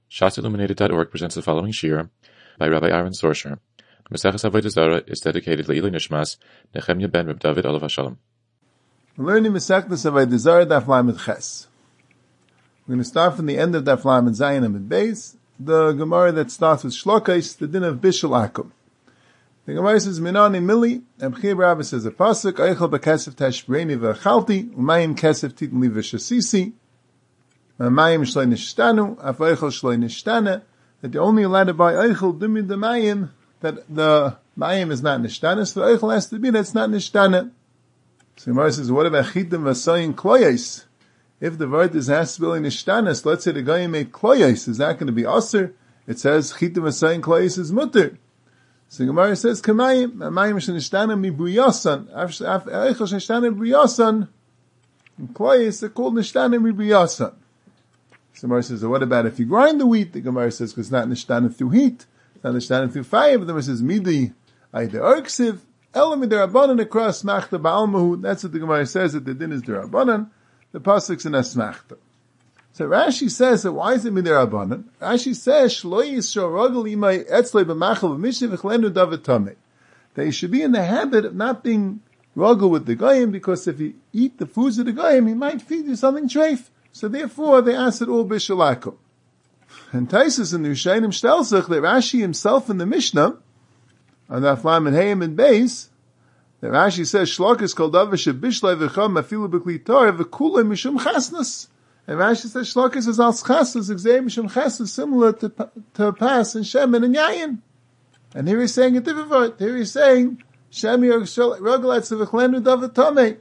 ShatsIlluminated.org presents the following shir by Rabbi Aaron Sorsher. Maseches Avodah Zarah is dedicated to Leilui Nishmas Nechemya ben Reb David Olav HaShalom. We're learning Maseches Avodah Zarah Daf Lamed Ches. We're going to start from the end of Daf Lamed Zayin Amid Beis, the Gemara that starts with Shlokais, the din of Bishul Akum. The Gemara says, Minani Mili, and B'chir Rabbi says a pasuk, Eichel b'kesef tashbreini v'achalti, umayim kesef titn li v'shasisi, Mayim shloi nishtanu, af eichel shloi nishtana, that you're only allowed to buy eichel dumi the mayim, that the mayim is not nishtana, so the eichel has to be that it's not nishtana. So the Gemara says, what about chitim v'asoyin kloyes? If the word is has to be nishtana, so let's say the guy made kloyes, is that going to be aser? It says chitim v'asoyin kloyes is mutter. So the Gemara says, kamayim, mayim nishtana mi buyasan, af eichel nishtana buyasan, and kloyes are called nishtana mi buyasan. So the Gemara says, so what about if you grind the wheat? The Gemara says, because it's not nishtana through heat, it's not nishtana through fire. But the Gemara says, midi, either urksiv, elam derabanan across machta ba'almahu. That's what the Gemara says, that the din is derabanan, the pasuk's in asmachta. So Rashi says that why is it midirabanan? Rashi says, shlo yisro rogel imay etzlei b'machal v'mishiv v'chlenu davet tamei. That you should be in the habit of not being rogel with the goyim, because if you eat the foods of the goyim, he might feed you something treif. So therefore, they asked it all b'shalakum. And Taisus in the Rishayim Shtelzach, that Rashi himself in the Mishnah, on the Aflam and Hayim and Beis, that Rashi says, Shlok is called Avash Bishlai v'cham afilu b'kli Torah v'kulei mishum chasnas. And Rashi says, Shlok is al chasnas, exei mishum chasnas, similar to Pas and Shemen and Yayin. And here he's saying a different word. Here he's saying, Shemi Rogalatz v'chlenu davet tamei.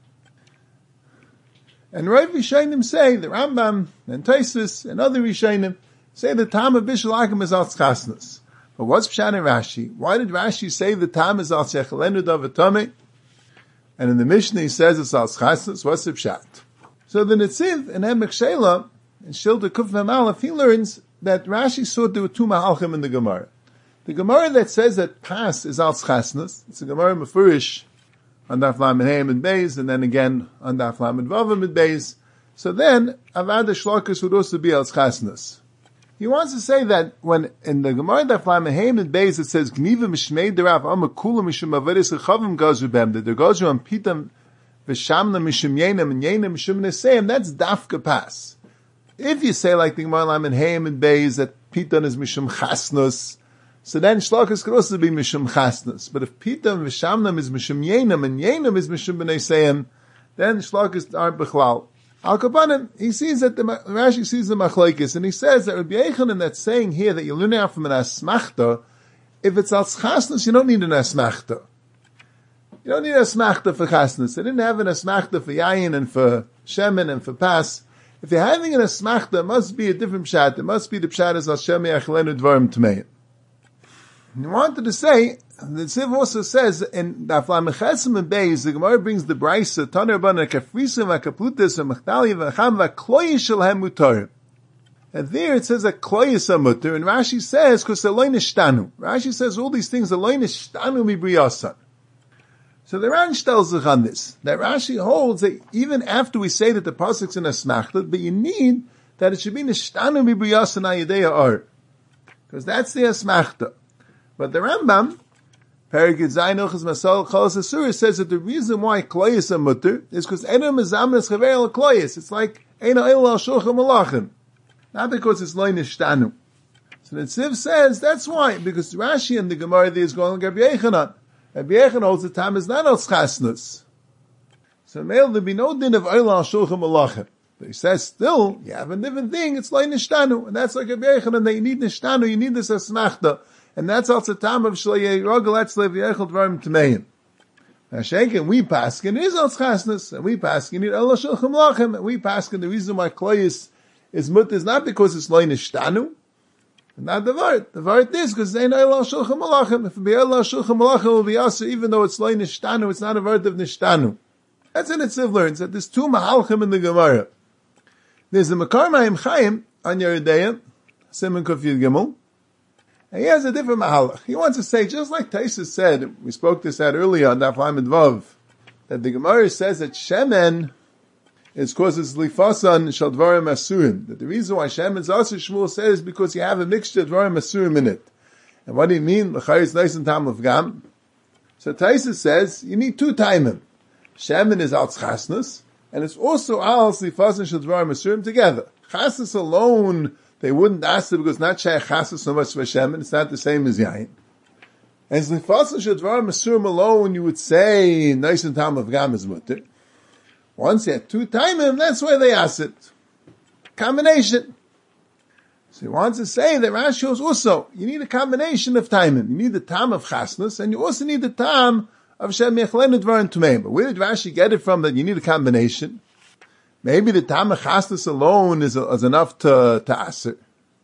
And Rav Rishonim say, the Rambam and Taisus and other Rishonim say the Tam of Bishul Akum is al chasnas. But what's Pshat in Rashi? Why did Rashi say the Tam is al shechalenu davet tamei? And in the Mishnah he says it's al chasnas. What's the Pshat? So the Netziv in Emek Sheila, in Shilta Kuf Mem Aleph, he learns that Rashi saw there were two Mahalchim in the Gemara. The Gemara that says that Pas is al chasnas, it's a Gemara Mefurish, on Daf Lamed Hey and Beis, and then again on Daf Lamed Vav and Beis. So then, Avad Shlokas would also be al chasnas. He wants to say that when in the Gemara Daf Lamed Hey and Beis it says Gniva Mishmei Derav Amakula Mishum Averis Rechavim Gazubem, that the Gazubem Pitam V'Shamna Mishum Yenam and Yenam Mishum Neseim, that's Dafka Pas. If you say like the Gemara Lamed Hey and Beis that Pitam is Mishum Chasnus, so then Shlokas could also be Mishum Chasnas. But if Pitam V'Shamnam is Mishum Yenam and Yenam is Mishum B'nei Seim, then Shlokas aren't B'chlal. Al-Kabanan, he sees that Rashi sees the Machlokes, and he says that Rabbi Yechanan that's saying here that you learn out from an Asmachta, if it's Al Chasnas, you don't need an Asmachta. You don't need an Asmachta for Chasnas. They didn't have an Asmachta for Yayin and for Shemen and for Pas. If you're having an Asmachta, it must be a different Pshat. It must be the Pshat as Hashem Yachlenu Dvarim Tmeim. He wanted to say, the Tziv also says, in Daf Lamed Chesim and Beis, the Gemara brings the Brisa, Taner Bana Kafrisim v'Kaplutis v'Machtali v'Cham v'Kloyish Shalhem Mutarim. And there it says that Kloyish are mutar, and Rashi says, because they're loy nishtanu. Rashi says all these things are loy nishtanu mi briyasan. So the Ran tells us on this, that Rashi holds that even after we say that the pasuk's in a smachta, but you need that it should be nishtanu mi briyasan ayedeya ar. Because that's the asmachta. But the Rambam, Perigid Zayinuchas Masal Chalas Asura, says that the reason why Kloyis are mutter is because Edom is Amnes Chaver al Kloyis. It's like Eina El al Shulchan Malachim. Not because it's Loy Nishtanu. So the Tziv says that's why, because Rashi and the Gemara there is going like Rabbi Yechanan. Rabbi Yechanan holds the time is not al Chasnus. So male there be no din of El al Shulchan Malachim. But he says still, you have a different thing, it's Loy Nishtanu. And that's like Rabbi Yechanan, that you need Nishtanu, you need this Asmachta. And that's also time of Shlei Rogel Etzlev Yechel Dvarim Tmeim. Now Shekin, we paskin is al chasnus, and we paskin it Allah Shulchan Malachim, and we paskin the reason why Kloyis is mut is not because it's loy nishtanu, not the vart. The vart is because they know Allah Shulchan Malachim. If it be Allah Shulchan Malachim, it will be also even though it's loy nishtanu, it's not a vart of nishtanu. That's in Tziv learns that there's two mahalchim in the Gemara. There's a Makar Mayim Chaim on Yeridea, Simon Kuf Yud Gimel. And he has a different mahalach. He wants to say, just like Taisus said, we spoke this out earlier on Daf Lamed Vav, that the Gemara says that Shemen is because it's lifasan shel dvarim asurim. That the reason why Shemen Zasir Shmuel says is because you have a mixture of dvarim asurim in it. And what do you mean? L'chayr is nice and tam of gam. So Taisa says you need two taimim. Shemen is al chasnus, and it's also al lifasan shel dvarim asurim together. Chasnus alone, they wouldn't ask it because not shaykh chasnus so much for Shemen. It's not the same as yain. And lifasan shel dvarim asurim alone, you would say nice and tam of gam is mutter. Once you had two taimim, that's where they ask it. Combination. So he wants to say that Rashi was also, you need a combination of taimim. You need the tam of chasnus, and you also need the tam of shem yechlenu dvarim tumeim. But where did Rashi get it from that you need a combination? Maybe the tam of chasnus alone is enough to aser.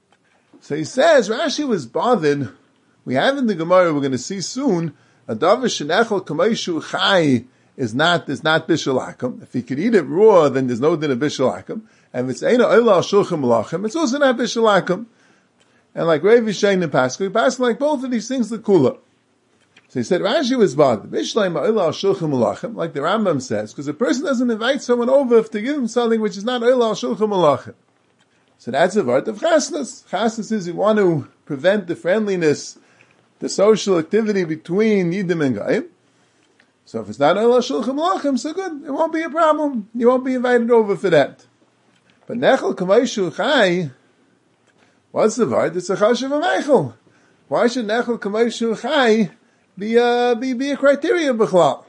So he says, Rashi was bothered. We have in the Gemara, we're going to see soon, a davar shenechel k'meishu chai is not bishul akum. If he could eat it raw, then there's no din of bishul akum. And if it's eina oila al shulchan malachim, it's also not bishul akum. And like Rav Yishayin and Pascal, he passed like both of these things the kula. So he said Rashi was bad. Bishleim oila al shulchan malachim, like the Rambam says, because a person doesn't invite someone over to give him something which is not oila al shulchan malachim. So that's a word of chasnus. Chasnus is you want to prevent the friendliness, the social activity between Yidim and Goyim. So if it's not oila shulchan malachim, so good. It won't be a problem. You won't be invited over for that. But nechel k'meishu chai, what's the word? It's a chashav v'meichel. Why should nechel k'meishu chai be a criteria b'chlal?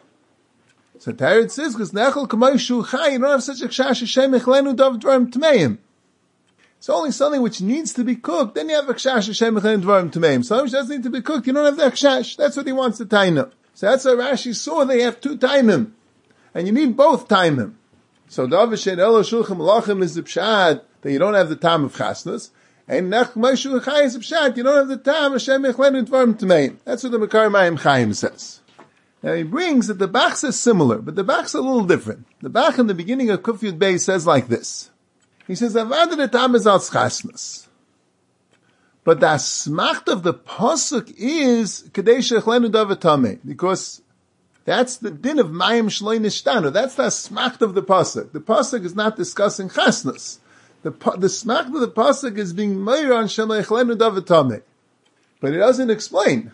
So Teretz says, because nechel k'meishu chai, you don't have such a kshash Hashem echlenu dav dvarim tmeim. It's only something which needs to be cooked, then you have a kshash Hashem echlenu dvarim tmeim. Something which doesn't need to be cooked, you don't have that kshash. That's what he wants to taina. So that's why Rashi saw they have two taimim. And you need both taimim. So Davar Shein Elo Shulchan Malachim is the pshat that you don't have the time of chasnus. And Nech Meishu Chai is the pshat, you don't have the time of Hashem Echlenu Dvarim Tmeim. That's what the Makar Mayim Chaim says. Now he brings that the Bach is similar, but the Bach's a little different. The Bach in the beginning of Kuf Yud Beis says like this. He says, Avad the time is al chasnus. But the asmacht of the pasuk is Kadesh Echlenu Davar Tamei, because that's the din of Mayim Shloi Nishtanu. That's the asmacht of the pasuk. The pasuk is not discussing chasnus. The smacht of the pasuk is being meir on Shem Echlenu Davar Tamei. But it doesn't explain.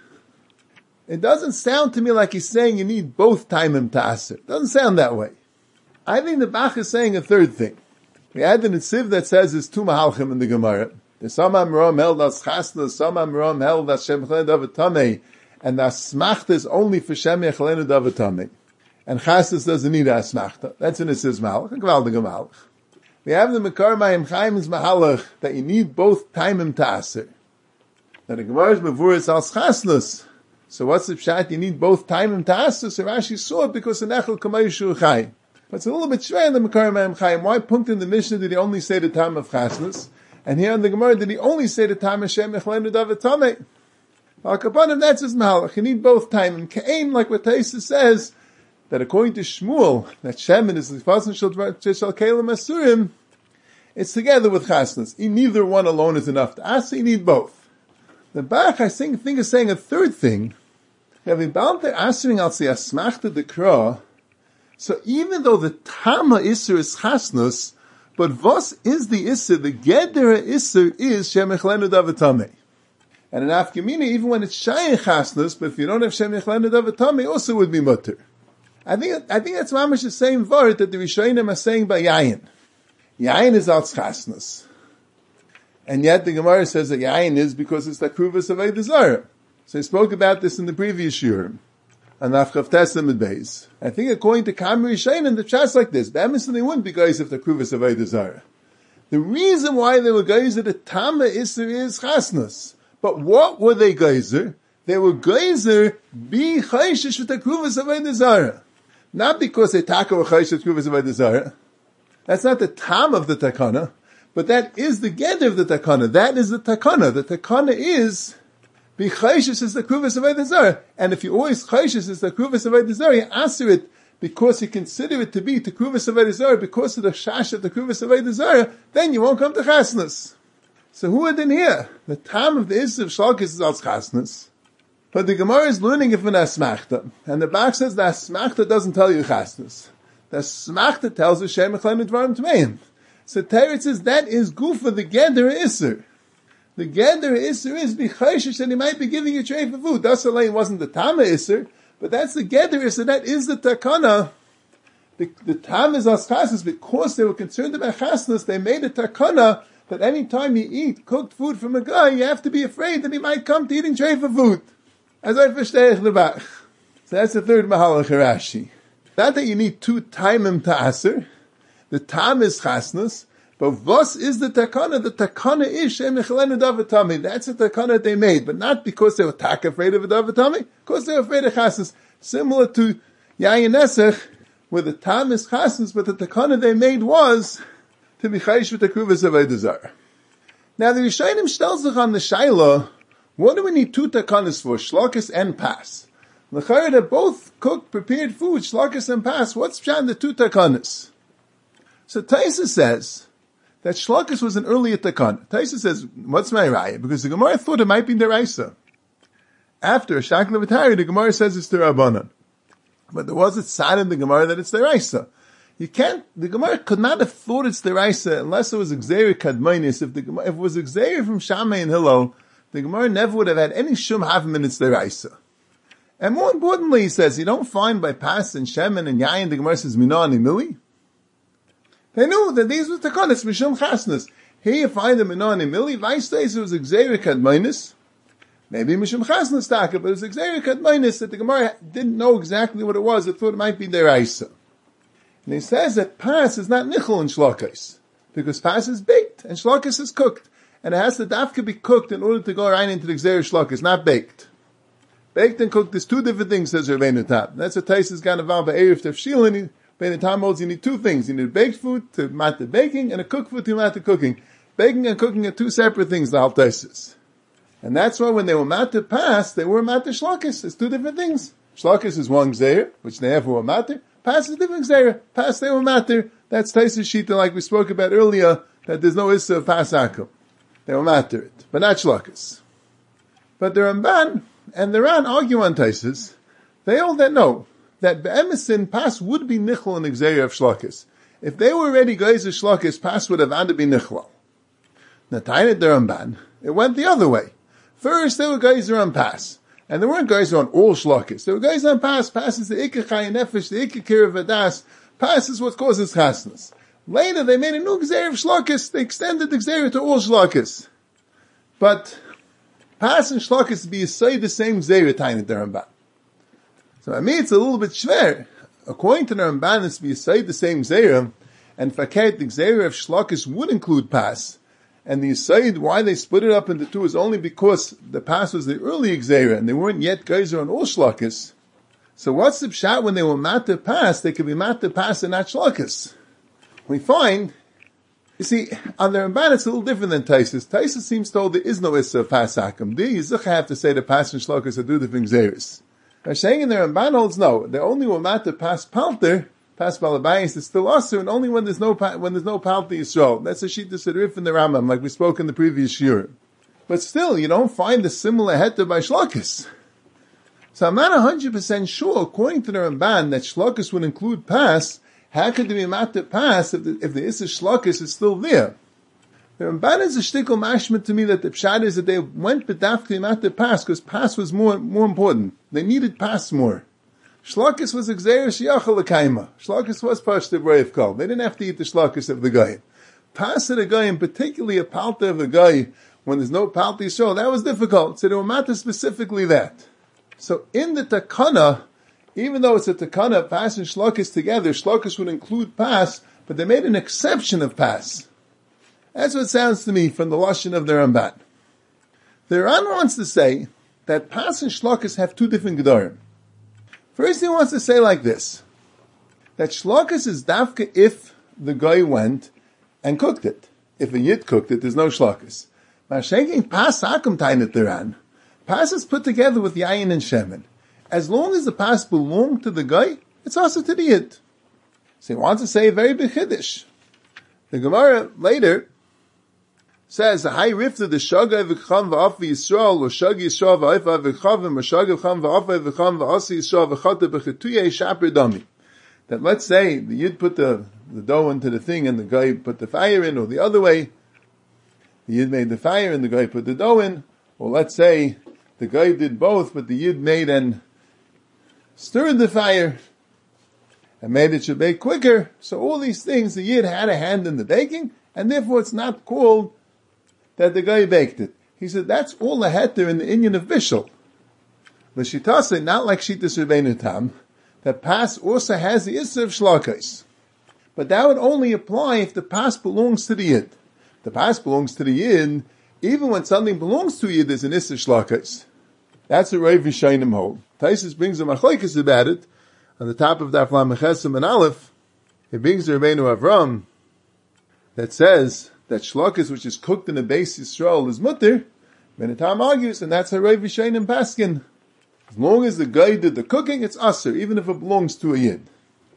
It doesn't sound to me like he's saying you need both taimim to aser. It doesn't sound that way. I think the Bach is saying a third thing. We had the Netziv that says there's two mahalchim in the Gemara. The some Amram held as chasnus, some Amram held as Shem Echlenu Davar Tamei, and the asmachta is only for Shem Echlenu Davar Tamei. And chasnus doesn't need a asmachta. That's in Netziv's mahalach, a gewaldige mahalach. We have the Makar Mayim Chaim's mahalach that you need both taimim to aser. Now the Gemara's mevuris al chasnus. So what's the pshat? You need both taimim to aser. So Rashi saw it because in Echel Kameishu Chai. But it's a little bit shver in the Makar Mayim Chaim. Why punkt in the Mishnah did he only say the time of chasnus? And here in the Gemara did he only say the time of Shem Echlenu Davar Tamei? Al-Kapanim, that's his mahalach. You need both time. And Ka'ain, like what Taisa says, that according to Shmuel, that Shemen is the Lifasan Shel Kelim Asurim, it's together with Chasnus. Neither one alone is enough to ask, you need both. The Bach, I think is saying a third thing. Having bound there asering al Asmachta Dekra, so even though the Tama Isser is Chasnus, but Vos is the Isser, the Gedera Isser is Shem Echlenu Davar Tamei. And in Afkamina, even when it's Shayin Chasnus, but if you don't have Shem Echlenu Davar Tamei, also would be mutter. I think that's mamish the same word that the Rishonim are saying by Yayin. Yayin is al chasnus. And yet the Gemara says that Yayin is because it's the kruvas of Eidah Zarah. So he spoke about this in the previous shiur. And Afchav Tesem and Beis. I think according to Kamri Rishonim, the chat's like this. Be'emes they wouldn't be guys if the kruvas of Eidah Zarah. The reason why they were guys at the Tama Isser is chasnus. But what were they geyser? They were geyser be chayshish with the kruvas of Eidah Zarah. Not because they taka were chayshish with kruvas of Eidah Zarah. That's not the tam of the takana, but that is the geder of the takana. That is the takana. The takana is be chayshish is the kruvas of Eidah Zarah. And if you always chayshish is the kruvas of Eidah Zarah, you answer it because you consider it to be the kruvas of Eidah Zarah because of the shash of the kruvas of Eidah Zarah, then you won't come to chasnus. So who are in here? The time of the Isser of Shalkis is als chasnus. But the Gemara is learning it from the Asmachta. And the Bach says the Asmachta doesn't tell you chasnus. The The Smachta tells us Shem Echlenu Dvarim Tmeim. So Teretz says that is Gufa, the Geder Isser. The Geder Isser is B'chayshish that he might be giving a tray for food. Das Alay wasn't the Tama Isser, but that's the Geder Isser, that is the Takana. The Tam is Aschasnas, because they were concerned about Chasnas, they made a Takana that any time you eat cooked food from a guy, you have to be afraid that he might come to eating tray for food. As I verstehe lebach. So that's the third Mahalach Rashi. Not that you need two Taimim to Aser. The Tam is Chasnas, but what is the Takana? The Takana is Shem Echelenu Davatami. That's the Takana they made, but not because they were afraid of a Davatami, because they were afraid of Chasnas. Similar to Yayin Nesach, where the Tam is Chasnas, but the Takana they made was to be Chayish with the Kruvas of Eidazar. Now the Rishonim stells on the Shaila, what do we need two Takanas for? Shlokis and Pas. L'chayr, they both cooked, prepared food, Shlokis and Pas. What's behind the two Takanas? So Taisa says that Shlokis was an earlier Takana. Taisa says, what's my raya? Because the Gemara thought it might be Deraisa. After a Shakla V'tari, the Gemara says it's Derabanan. But there was a sign in the Gemara that it's Deraisa. The Gemara could not have thought it's Deraisa unless it was Gzeir Kadmainis. If it was Gzeir from Shammai and Hillel, the Gemara never would have had any Shum Havim in its Deraisa. And more importantly, he says, you don't find by Pas and Shemen and Yayin, the Gemara says Minah and Emili. They knew that these were Takanas, Mishum Chasnas. Here you find the Minah and Emili. Vice days it was Gzeir Kadmainis. Maybe Mishum Chasnas Taka, but it was Gzeir Kadmainis that the Gemara didn't know exactly what it was. It thought it might be Deraisa. And he says that Pas is not Nichel in Shlokis, because Pas is baked and Shlokis is cooked. And it has to dafka be cooked in order to go right into the Gzeir Shlokis, not baked. Baked and cooked is two different things, says Rabbeinu Tam. That's what Taisa's Ganaval Ba'erif Tefshil, and Rabbeinu Tam holds you need two things. You need baked food to mat the baking, and a cooked food to mat the cooking. Baking and cooking are two separate things, the Altaisis. And that's why when they were mat to Pas, they were mat to Shlokis. It's two different things. Shlokis is one Gzeir, which they have were matter. Pas is different Gzeir. Pas they were matter. That's Taisa's Shita, like we spoke about earlier, that there's no Issa of Pas Akum. They will matter it, but not Shlokis. But the Ramban and the Ran argue on Taisus. They all that know that Be'emisin Pas would be Nichel in the Gzeir of Shlokis. If they were already Geizer Shlokis, Pas would have had to be Nichel. Nataynet the Ramban, it went the other way. First they were Geizer on Pas, and they weren't Geizer on all Shlokis. They were Geizer on Pas. Pas is the Ikka Chayin Nefesh, the Ikka Kir of Adas. Pas is what causes Chasnas. Later, they made a new Gzeir of Shlokis. They extended the Gzeir to all Shlokis. But Pas and Shlokis be the same Gzeir time at the Ramban. So I mean, it's a little bit schwer. According to the Ramban, it's be the same Gzeir, and Faket, the Gzeir of Shlokis would include Pas. And the Yisayid, why they split it up into two is only because the Pas was the early Gzeir, and they weren't yet Geizer on all Shlokis. So what's the pshat when they were mat to Pas? They could be mat to Pas and not Shlokis. We find, you see, on the Ramban it's a little different than Taisus. Taisus seems told there is no Issa of Pas Hakim. The Yizuch have to say the Pas and Shlokis are two different Gzeiris. By saying in the Ramban holds no, they only were mat to Pas Palter, Pas Balabayis is still also, and only when there's no Palter Yisrael. That's a Shita Sedrif in the Rambam, like we spoke in the previous Shir. But still, you don't find a similar heta by Shlokis. So I'm not 100% sure, according to the Ramban, that Shlokis would include Pas. How could there be mat to Pas if the Issa Shlokis is still there? The Ramban is a shtickle mashma to me that the pshat is that they went bedafkei mat to Pas because Pas was more important. They needed Pas more. Shlokis was a Gzeir Shiyachal L'kaima. Shlokis was Pashta Brave Kol. They didn't have to eat the Shlokis of the guy. Pas of the guy, and particularly a palta of the guy, when there's no palta Yisrael, that was difficult. So they were matter specifically that. So in the Takana, even though it's a Takana, Pas and Shlokis together, Shlokis would include Pas, but they made an exception of Pas. That's what it sounds to me from the Lashon of the Ramban. The Ran wants to say that Pas and Shlokis have two different Gedarim. First he wants to say like this, that Shlokis is dafka if the guy went and cooked it. If a Yid cooked it, there's no Shlokis. Mashenking Pas Hakum Tainet Theran. Pas is put together with Yayin and Shemen. As long as the Pas belonged to the guy, it's also to the Yid. So he wants to say a very big Chiddush. The Gemara later says, "Hai rifta the shaga v'cham v'af Yisrael, or shag Yisrael v'af v'chavim, or shag v'cham v'af v'cham v'asi Yisrael v'chata b'chetuyei shaper dami." The that let's say the Yid put the dough into the thing and the guy put the fire in, or the other way, the Yid made the fire and the guy put the dough in, or let's say the guy did both, but the Yid made and stirred the fire and made it should bake quicker. So all these things, the Yid had a hand in the baking, and therefore it's not called that the guy baked it. He said that's all the heter in the Inyan of Bishul. The Shitase, not like Shitas Rabbeinu Tam, that pas also has the Issa of Shlakais. But that would only apply if the pas belongs to the Yid. The pas belongs to the Yid, even when something belongs to a Yid, there's an Issa Shlakais. That's what Rav Yishayim hold. Taisus brings a machlokes about it, on the top of Daf Lamed Chesem and Aleph. It brings the Rabbeinu Avram, that says that Shlakais, which is cooked in a base Yisrael, is mutter. Ben Tam argues, and that's how Rav Yishayim paskin. As long as the guy did the cooking, it's Asr, even if it belongs to a Yid.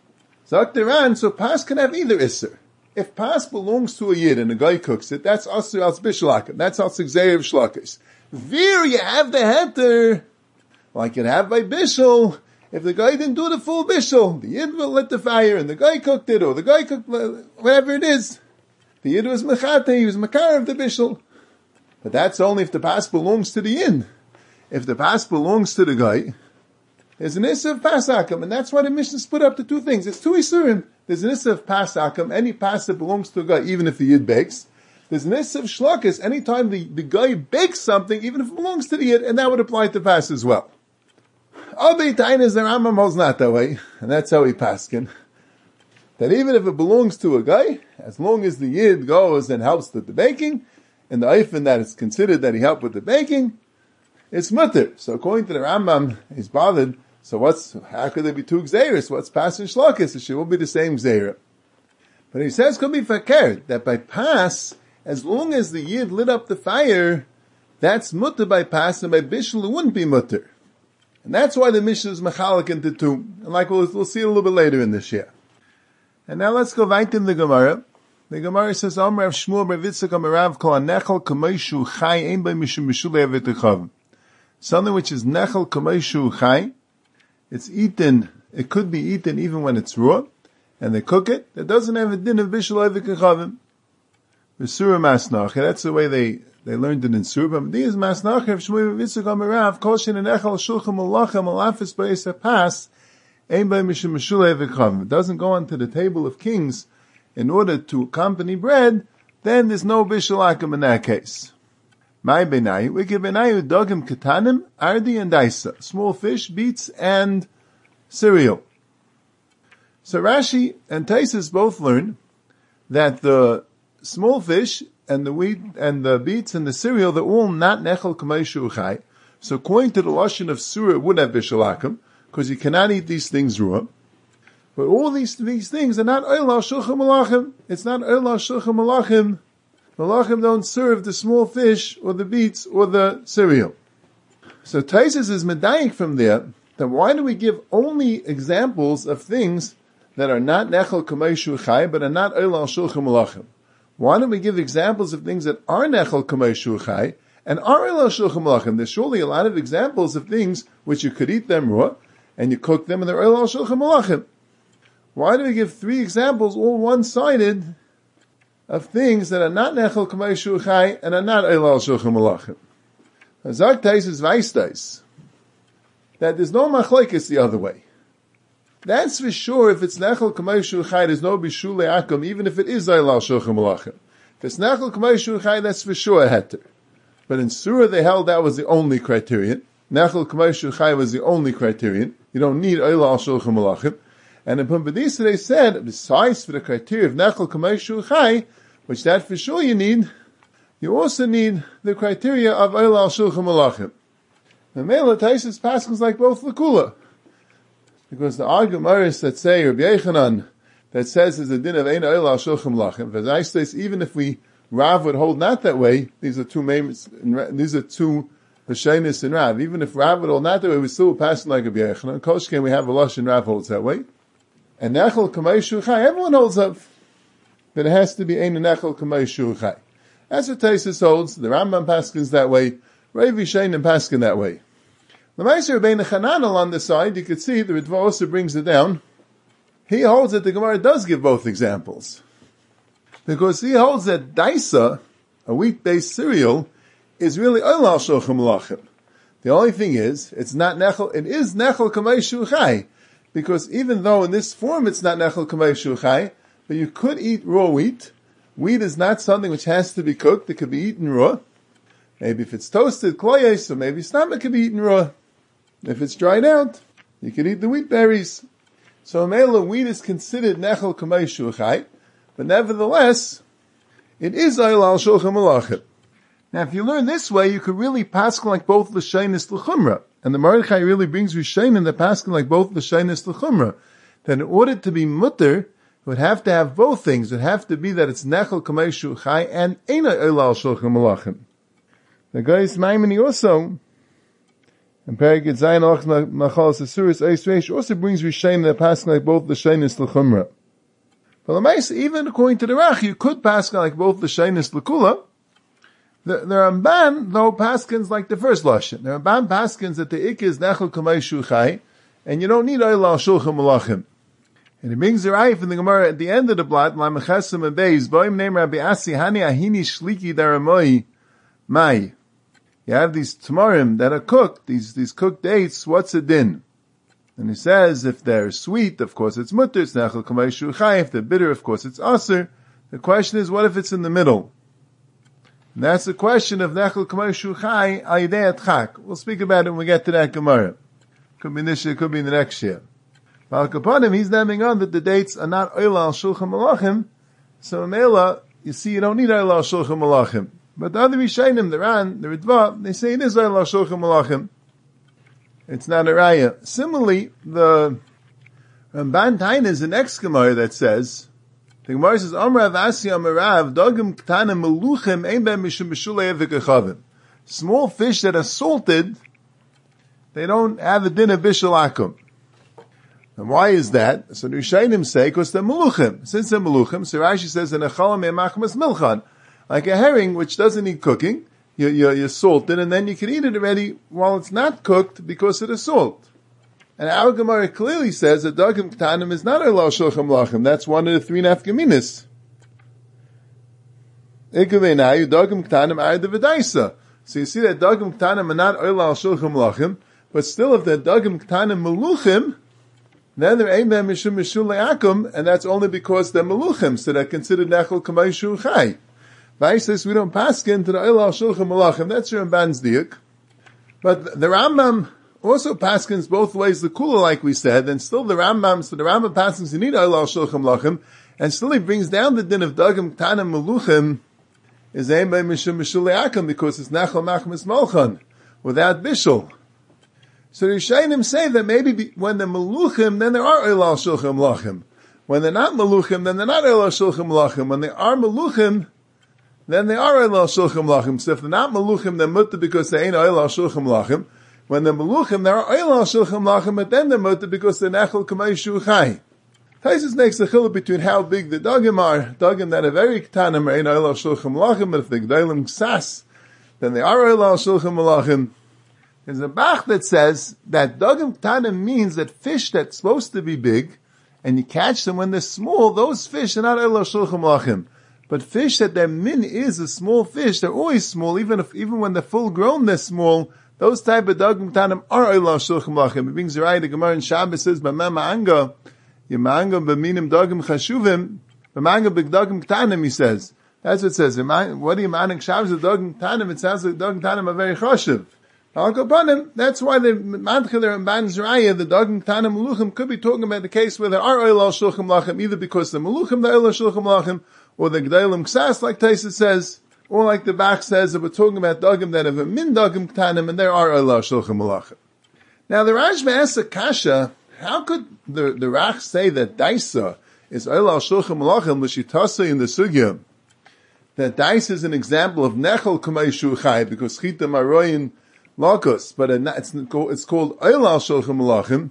Zaktiran, so pas can have either Isser. If pas belongs to a Yid and a guy cooks it, that's Asr al Bishalakim. That's al Sigzei of Shlakis. There you have the heter, like you have by Bishul. If the guy didn't do the full Bishul, the Yid will lit the fire and the guy cooked it, or the guy cooked, whatever it is. The Yid was Mechate, he was Makar of the Bishul. But that's only if the pas belongs to the Yid. If the pas belongs to the guy, there's an issa of pasakim, and that's why the Mishnah split up the two things. It's two isurim. There's an issa of pasakim, any pas that belongs to a guy, even if the Yid bakes. There's an issa of shlakas, anytime the guy bakes something, even if it belongs to the Yid, and that would apply to pas as well. Other tainas, the Rambam holds not that way, and that's how he paskin. That even if it belongs to a guy, as long as the Yid goes and helps with the baking, and the eifin that it's considered that he helped with the baking, it's mutter. So according to the Rambam, he's bothered. So how could there be two gzeiros? What's pas and shlakis? It should all be the same gzeira. But he says, could be fakir, that by pas, as long as the Yid lit up the fire, that's mutter by pas, and by bishul it wouldn't be mutter. And that's why the Mishnah is mechalik into two. And like we'll see a little bit later in this year. And now let's go right in the Gemara. The Gemara says, Amr Rav Shmuel Bar Yitzchak Amar Rav Kol HaNechal Kameishu Chai Ein Bei Mishum Mishulei Avitechav. Something which is Nechal Kameishu Chai, it's eaten, it could be eaten even when it's raw, and they cook it, it doesn't have a din of Bishul Avitechav. V'Surah Masnach, that's the way they learned it in Surah. But these Masnach Rav Shmuel Bar Yitzchak Amar Rav Kol Shen Nechal Shulchan Malachem Alafis Ba'is HaPas Ein Bei Mishum Mishulei Avitechav. It doesn't go onto the table of kings in order to accompany bread, then there's no Bishul Akum in that case. My benayu, we give benayu dogim ketanim, ardi and daisa, small fish, beets, and cereal. So Rashi and Taisus both learn that the small fish and the wheat and the beets and the cereal, they're all not nechel kameishu chai. So according to the lashon of surah, it would have bishul akum, because you cannot eat these things raw. But all these things are not oila shulchan malachim. It's not oila shulchan malachim. Malachim don't serve the small fish or the beets or the cereal. So Taisus is medayik from there that why do we give only examples of things that are not nechel kameishu chai but are not oila shulchan malachim? Why don't we give examples of things that are nechel kameishu chai and are oila shulchan malachim? There's surely a lot of examples of things which you could eat them raw and you cook them and they're oila shulchan malachim. Why do we give three examples, all one-sided, of things that are not nechel kameishu chai and are not oila shulchan malachim? Zak Taisus Weistais that there's no machlekes the other way. That's for sure. If it's nechel kameishu chai, there's no bishulei akum, even if it is oila shulchan malachim. If it's nechel kameishu chai, that's for sure a heter. But in Surah they held that was the only criterion. Nechel kameishu chai was the only criterion. You don't need oila shulchan malachim. And in Pumbedisa they said, besides for the criteria of Nechel Kameishu Chai, which that for sure you need, you also need the criteria of Oila Shulchan Malachim. The Mela Taisus Paschals like both Lakula. Because the Argumaris that say, Rabbi Yechanan, that says there's a din of Ein Oila Shulchan Malachim, as I say, even if Rav would hold not that way, these are two Hashanis and Rav. Even if Rav would hold not that way, we still pass like Rabbi Yechanan. Koshken, we have a Lush and Rav holds that way. And Nechel Kameishu Chai, everyone holds up that it has to be Ein Nechel Kameishu Chai. That's what Taisus holds. The Rambam Paskins that way. Rav Yishayim and Paskin that way. The Meiser Rabbeinu Chananel on the side, you could see the Ritva also brings it down. he holds that the Gemara does give both examples. Because he holds that daisa, a wheat-based cereal, is really oil al shulchan malachim. The only thing is, it's not nechel, it is nechel kamei shuchai. Because even though in this form it's not nechel kamei shuchai, but you could eat raw wheat. Wheat is not something which has to be cooked, it could be eaten raw. Maybe if it's toasted, kloyes, so maybe stomach could be eaten raw. If it's dried out, you can eat the wheat berries. So mela wheat is considered nechel kamei shuchai, but nevertheless, it is oil al shulchan malachim. Now, if you learn this way, you could really paskin like both l'sheinis l'chumra. And the Mordechai really brings Rishonim that paskin like both l'sheinis l'chumra. That in order to be mutter, it would have to have both things. It would have to be that it's nechel kamei shuchai and eina oil al shulchan malachim. The guys Maimoni also, and Perigid Zayin Alach Machalas Asuris Eis Reish also brings Rishonim that paskin like both l'sheinis l'chumra. But l'maisa, even according to the Rach, you could paskin like both l'sheinis l'kula. The Ramban, though, paskins like the first lashon. The Ramban paskins that the ik is nechel kamei shuchai, and you don't need oil al shulchan malachim. And he brings the raya from the Gemara at the end of the blot, Lamechesim and Beis, Boim name Rabbi Asi, Hani ahini shliki daramoi mai. You have these tamarim that are cooked, these cooked dates, what's a din? And he says, if they're sweet, of course it's mutter, it's nechel kamei shuchai. If they're bitter, of course it's aser. The question is, what if it's in the middle? And that's the question of nechel kamei shuchai al yidei atchak. We'll speak about it when we get to that Gemara. Could be this year, could be in the next year. But upon him, he's naming on that the dates are not oil al shulchan malachim. So in Mela, you see, you don't need oil al shulchan malachim. But the other Rishonim, the Ran, the Ritva, they say it is oil al shulchan malachim. It's not a raya. Similarly, the Ramban Taina is the next Gemara that says, the Gemara says, Amrav Asi Amarav, Dogim Ktanim Meluchim, Ein Ben Mishum B'Shulei V'Kechavim. Small fish that are salted, they don't have a din of Bishul Akum. And why is that? So the Rishonim say, because they're Meluchim. Since they're Meluchim, so Rashi says, in a Chalam Yemachmas Milchan. Like a herring, which doesn't need cooking, you salt it, and then you can eat it already while it's not cooked because of the salt. And our Gemara clearly says that Dogim Ktanim is not oil al shulchan malachim. That's one of the three nafkaminas. Ikavenayu Dogim Ktanim are the v'daisa. So you see that Dogim Ktanim are not oil al shulchan malachim, but still if they're Dogim Ktanim meluchim, then they're ein ben mishum mishulei akum, and that's only because they're meluchim, so they're considered nechel kamei shuchai. Vai says we don't paskin to the oil al shulchan malachim. That's your Ramban's diuk. But the Rambam also paskins both ways the kula, like we said, and still the Rambam paskins you need oil al shulchan malachim, and still he brings down the din of Dogim Ktanim meluchim is ein ben mishum mishulei akum because it's nechel machmas malchan without bishul. So the Rishonim say that maybe when they're meluchim, then there are oil al shulchan malachim. When they're not meluchim, then they're not oil al shulchan malachim. When they are meluchim, then they are oil al shulchan malachim. So if they're not meluchim, they're mutter because they ain't oil al shulchan malachim. When they're meluchim, they are oil al shulchan malachim, but then they're mutter because they're nechel kamei shuchai. Taisus makes a chiluk between how big the dogim are. Dogim that are very ktanim are ain't oil al shulchan malachim, but if they're g'daylim ksas, then they are oil al shulchan malachim. There's a bach that says that dogim ktanim means that fish that's supposed to be big, and you catch them when they're small, those fish are not oil al shulchan malachim. But fish that their min is a small fish, they're always small, even when they're full grown, they're small. Those type of dogim ktanim are oil al shulchan malachim. It brings the right, the Gemara in Shabbos says, B'ma ma'anga, Yema'anga b'minim dogim chashuvim, B'ma'anga b'dogim ktanim, he says. That's what it says. What do you ma'aning Shabbos with dogim ktanim? It sounds like dogim ktanim are very chashuv. That's why the Manchiller and Ban Zraya, the Dogim Ktanim Meluchim, could be talking about the case where there are oil al shulchan malachim, either because the Meluchim, the oil al shulchan malachim, or the G'daylim Ksas, like Taisa says, or like the Bach says, that we're talking about Dogim that have a min Dogim Ktanim, and there are oil al shulchan malachim. Now the Rashba asks a kasha, how could the Rach say that Daisa is oil al shulchan malachim, l'shitasa in the sugya, that Daisa is an example of nechel kamei shuchai, because chita maroyin Lakos, but it's called oil al shulchan malachim.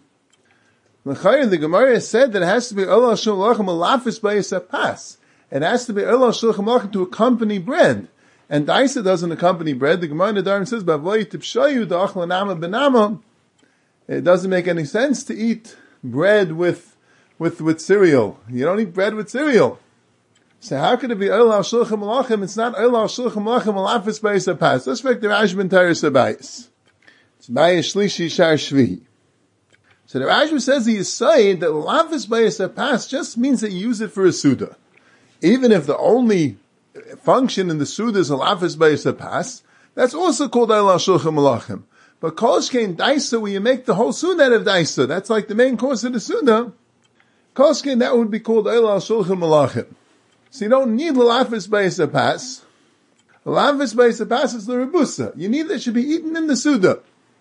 The Gemara said that it has to be oil al shulchan malachim alafis b'yasapas. It has to be oil al shulchan malachim to accompany bread. And Daisa doesn't accompany bread. The Gemara in the Darm says, "B'avoy tipshayu da'achlanama benama." It doesn't make any sense to eat bread with with cereal. You don't eat bread with cereal. So how could it be Oil al Shulchan Malachim? It's not Oil al Shulchan Malachim Alafis Bayis Apas. Let's make the Rashba Teres Abayis. It's Bayis Shlishi Shar Shvi. So the Rashba says the Yisayid that Alafis Bayis Apas just means that you use it for a Suda. Even if the only function in the Suda is Alafis Bayis Apas, that's also called Oil al Shulchan Malachim. But Kolshkein Daisa, where you make the whole Suda out of Daisa, that's like the main course of the Suda. Kolshkein, that would be called Oil al Shulchan Malachim. So you don't need Lalafis Bayis Apas. Lalafis Bayis Apas is the Rebusa. You need that it should be eaten in the Suda.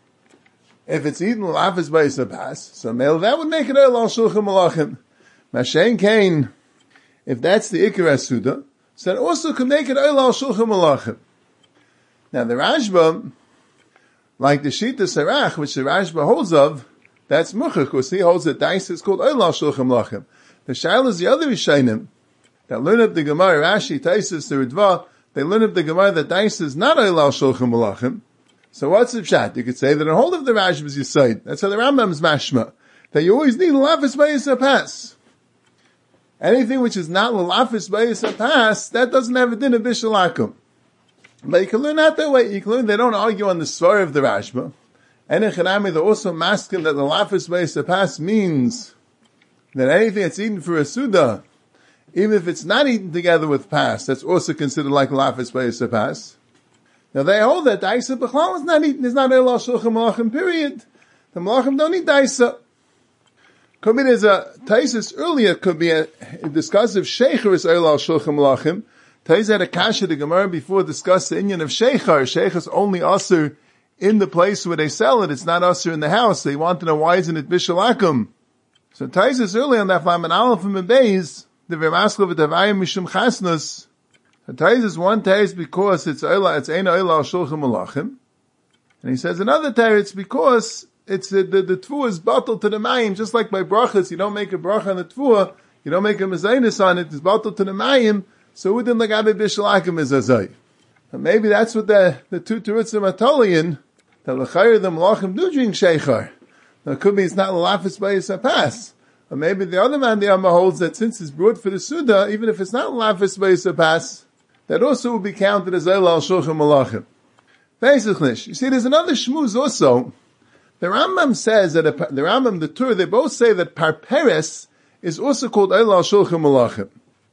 If it's eaten Lalafis Bayis Apas, so male, that would make it Oil al Shulchan Malachim. Mashen Kain, if that's the Ikra Suda, so that also could make it Oil al Shulchan Malachim. Now the Rashba, like the Shita Sarach, which the Rashba holds of, that's Muchach, because he holds that Daisa is called Oil al Shulchan Malachim. The Shaila is the other Rishayim, that learn up the Gemara, Rashi, Taisus, the Ridva, they learn up the Gemara that Daisa is not Oil al Shulchan Malachim. So what's the pshat? You could say that in hold of the Rashba is Yisayid. That's how the Rambam's mashma. That you always need Lalafis Bayis Apas. Anything which is not Lalafis Bayis Apas, that doesn't have a din of Bishalakum. But you can learn that way. You can learn they don't argue on the svar of the Rashba. And in Chanami, they're also masking that Lalafis Bayis Apas means that anything that's eaten for a Suda, even if it's not eaten together with pas, that's also considered like Lafis Bayis Pas. Now they hold that Daisa B'chlal is not eaten, it's not Oil al Shulchan Malachim, period. The Malachim don't eat Daisa. Could be there's a Taisus earlier, could be a discuss if Sheikher is Oil al Shulchan Malachim. Taisus had a kasha, the Gemara before discussed the Inyan of Sheikher. Sheikher is only Asur in the place where they sell it, it's not Asur in the house. They want to know why isn't it Bishalakum. So Taisus earlier on that Flam and Aleph and Beis, the V'maskov v'tavayim mishum chasnus. The Taisus one Taisus because it's ein Oil al Shulchan Malachim, and he says another Taisus it's because it's the tfuah is bottled to the mayim, just like by brachas you don't make a bracha on the tfuah, you don't make a mezainis on it, it's bottled to the mayim, so within the gabe bishalakim is azay. And maybe that's what the two terutzim are tolian, that l'chayr the Malachim do drink sheichar. Now it could be it's not Lalafis Bayis Apas. Or maybe the other man, the Amma holds that since it's brought for the Suda, even if it's not Lafis Bayis Apas, that also will be counted as Oil al Shulchan Malachim. Basically, you see, there's another shmuz also. The Rambam says that the Rambam, the Tur, they both say that Parperes is also called Oil al Shulchan Malachim.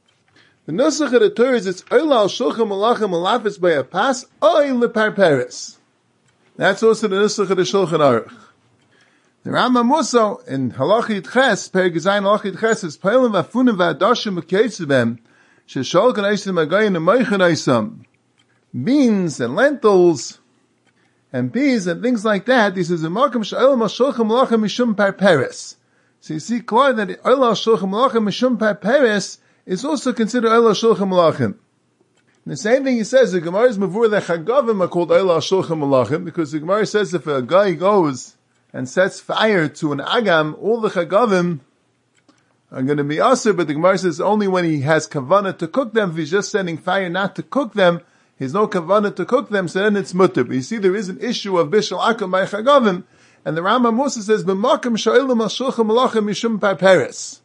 The Nusach of the Tur is it's Oil al Shulchan Malachim Lafis Bayis Apas, Oil le Parperes. That's also the Nusach of the Shulchan Aruch. The Rambam also in Halachit Ches, Perek Zayin Halachit Ches, is Peilim Vafunim V'Adashim M'Keitzevem, Sheshol Kanaisim Agayin M'Moichanaisam, beans and lentils and peas and things like that. He says, "Makam she'olam ha'shulchan malachim mishum parperes." So you see clear that oil ha'shulchan malachim mishum parperes is also considered oil ha'shulchan malachim. The same thing he says, the Gemara's mavur the chagavim are called oil ha'shulchan malachim, because the Gemara says if a guy goes and sets fire to an agam, all the chagavim are going to be asur, but the Gemara says only when he has kavanah to cook them. If he's just setting fire not to cook them, he's no kavanah to cook them, so then it's mutter. But you see, there is an issue of bishul akam by chagavim, and the Rambam also says, "B'makam sha'olam ha'shulchan malachim mishum parperes."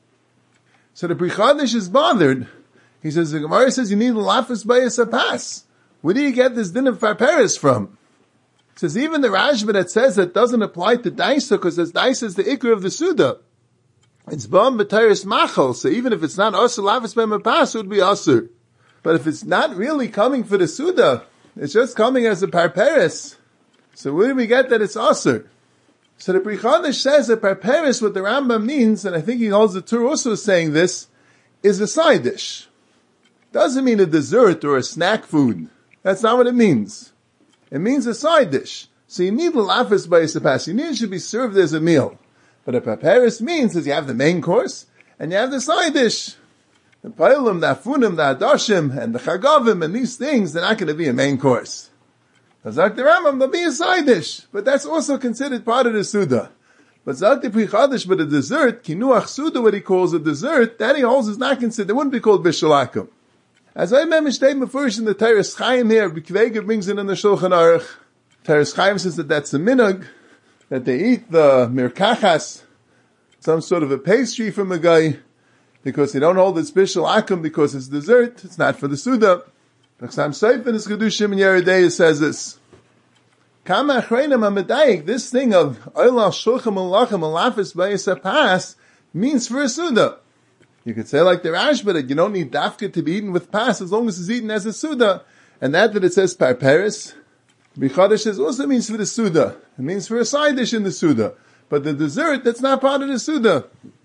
So the Pri Chadish is bothered. He says, the Gemara says you need lafis bayis apas. Where do you get this din of parperes from? It says even the Rashba that says that doesn't apply to daisa, because daisa is the ikra of the suda. It's bam b'tayris machal, so even if it's not asur lafis bayis apas, it would be asur. But if it's not really coming for the suda, it's just coming as a parperes. So where do we get that it's asur? So the Pri Chadish says that parperes, what the Rambam means, and I think he holds the Tur also saying this, is a side dish. Doesn't mean a dessert or a snack food. That's not what it means. It means a side dish. So you need lafis bayis apas. You need it should be served as a meal. But a parperes means is you have the main course and you have the side dish. The pailim, the afunim, the adashim, and the chagavim, and these things, they're not going to be a main course. Zak the Rambam, they'll be a side dish. But that's also considered part of the Suda. But Zak the Pri Chadish, but a dessert, kinuach Suda, what he calls a dessert, that he holds is not considered, it wouldn't be called bishalakum. As I remember stating before in the Teres Chaim here, B'Kvega brings it in the Shulchan Aruch. Teres Chaim says that that's a minhag, that they eat the mirkachas some sort of a pastry from a guy, because they don't hold it's bishul akum because it's dessert, it's not for the Suda. Chassam Sofer in his Kedushim in Yeridei says this. Kama achreinim ha-medayik, this thing of oila shulchan malachim alafis b'yis pas means for a Suda. You could say like the Rashba that you don't need dafka to be eaten with pas as long as it's eaten as a Suda. And that it says parperis, B'chadash also means for the Suda. It means for a side dish in the Suda. But the dessert, that's not part of the Suda.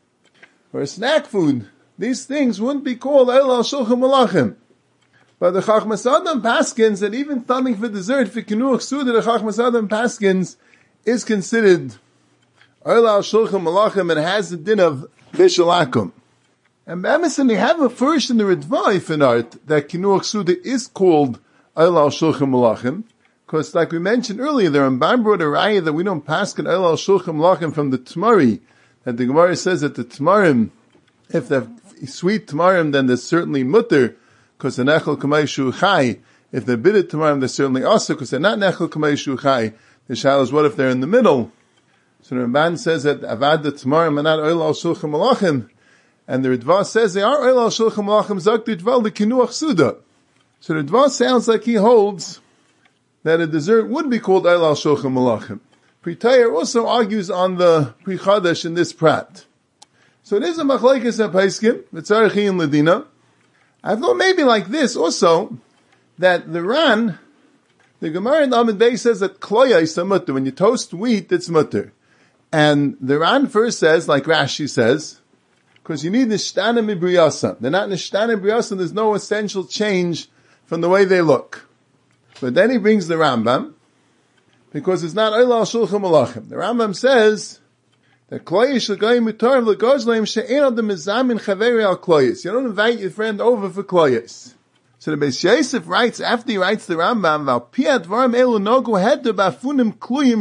Or a snack food, these things wouldn't be called Eila Shulchan Malachim. But the Chachmas Adam Paskins, that even something for dessert, for Kinuach Suda, the Chachmas Adam Paskins is considered Eila Shulchan Malachim and has the din of Bishul Akum. And Emerson, they have a first in the Ritva in art that Kinuach Suda is called Eila Shulchan Malachim. Because like we mentioned earlier, the Rambam brought a raya that we don't paskin Eila Shulchan Malachim from the Tmari. That the Gemara says that the Tmarim, if they're sweet Tmarim, then they're certainly mutter, because they're Nechel Kamei Shu Chai. If they're bitter Tmarim, they're certainly also, because they're not Nechel Kamei Shu Chai. The shal is what if they're in the middle? So the Ramban says that Avad the Tmarim are not Eila Shulchan Malachim. And the Ritva says they are Eila Shulchan Malachim Zak the Ritva the Kinuach Suda. So the Ritva sounds like he holds that a dessert would be called Eila Shulchan Malachim. Pri Tayer also argues on the Pri Chadash in this prat. So it is a machlekes hapaiskim, v'tzarech in ladina. I thought maybe like this also, that the Ran, the Gemara in Amud Bey says that kloya is a mutter. When you toast wheat, it's mutter. And the Ran first says, like Rashi says, because you need nishtana mibriyasa. They're not nishtana mibriyasa, there's no essential change from the way they look. But then he brings the Rambam, because it's not Eila Shulchan Malachim. The Rambam says that Kloyish l'goyim mutarim l'gozleim she'en adam mizamin chaveri al Kloyish. You don't invite your friend over for Kloyish. So the Beis Yosef writes, after he writes the Rambam, Val piyat varim elu nogu heter bafunim kluyim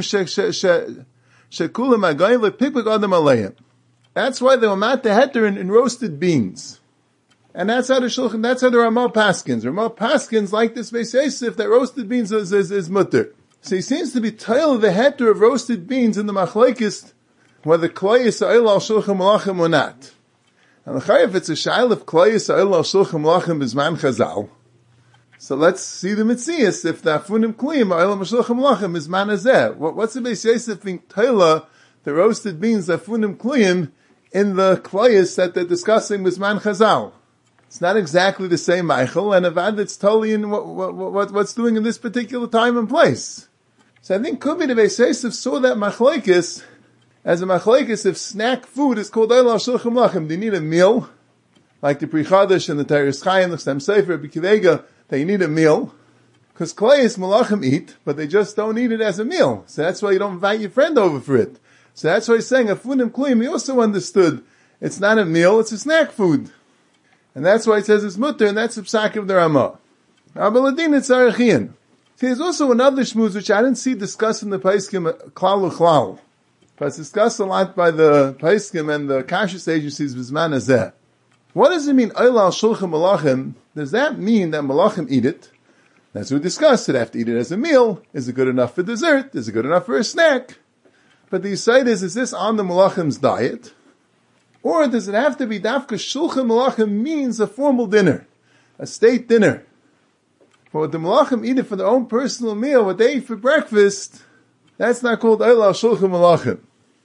shekulim agoyim l'pikpik adam aleim. That's why they were mat the heter in roasted beans. And that's how the Shulchan, that's how the Ramah Paskins. Ramah Paskins like this Beis Yosef that roasted beans is mutter. So he seems to be tail of the heter of roasted beans in the machlekes, whether kloyis Eila Shulchan Malachim or not. And if it's a shail of kloyis Eila Shulchan Malachim bisman Chazal, so let's see the mitzias if the afunim kliyim Eila Shulchan Malachim bisman hazeh. What's the Beis Yosef being tail the roasted beans afunim kliyim in the kloyis that they're discussing bisman Chazal? It's not exactly the same Michael, and Avad it's totally in what's doing in this particular time and place. So I think could be the Beis Yosef saw that machlekes as a machlekes if snack food is called Eila Shulchan Malachim. Do you need a meal? Like the Pri Chadash and the Teres Chaim, the Chassam Sofer, Rabbi Kivega, they need a meal. Because Kloyis Malachim eat, but they just don't eat it as a meal. So that's why you don't invite your friend over for it. So that's why he's saying, Afunim Kliyim, he also understood it's not a meal, it's a snack food. And that's why it says it's mutter, and that's the psak of the Ramah. Abaladin, it's Arachian. See, there's also another shmuz which I didn't see discussed in the Paiskim klal uchlal, but it's discussed a lot by the Paiskim and the Kashrus agencies Bizman Hazeh. What does it mean, Eila Shulchan Malachim? Does that mean that Malachim eat it? That's what we discussed. They have to eat it as a meal. Is it good enough for dessert? Is it good enough for a snack? But the side is this on the Malachim's diet? Or does it have to be Dafka Shulchan Malachim means a formal dinner, a state dinner? For what the Malachim eat it for their own personal meal, what they eat for breakfast, that's not called Eila Shulchan Malachim.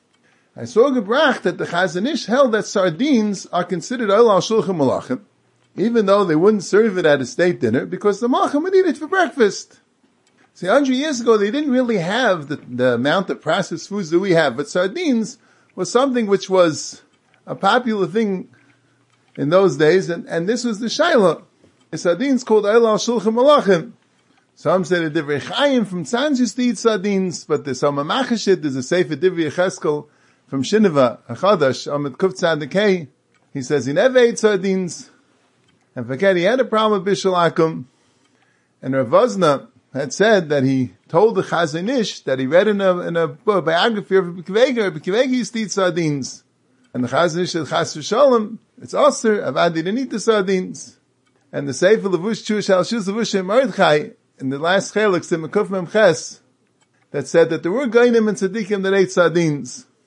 I saw gebracht that the Chazon Ish held that sardines are considered Eila Shulchan Malachim, even though they wouldn't serve it at a state dinner, because the Malachim would eat it for breakfast. See, 100 years ago, they didn't really have the amount of processed foods that we have, but sardines was something which was a popular thing in those days, and this was the Shaila. The sardines called Eila Shulchan Malachim. Some say the Divrei Chaim from Tzanz used to eat sardines, but there's some Amachashit, there's a Sefer Divrei Yecheskel from Shineva, Achadash, Amid Kuf Tzadikei. He says he never ate sardines. And forget, he had a problem with Bishul Akum. And Rav Vozna had said that he told the Chazon Ish that he read in a biography of Rabbi Kivega used to eat sardines. And the Chazon Ish said, Chas v'sholem, it's Aser, Avad didn't eat the sardines. And the Sefer Levush Chush Al Shuz Levush Mordechai, in the last Chelix, in Mekuf Memches, that said that there were Gainim and Tzaddikim that ate sardines.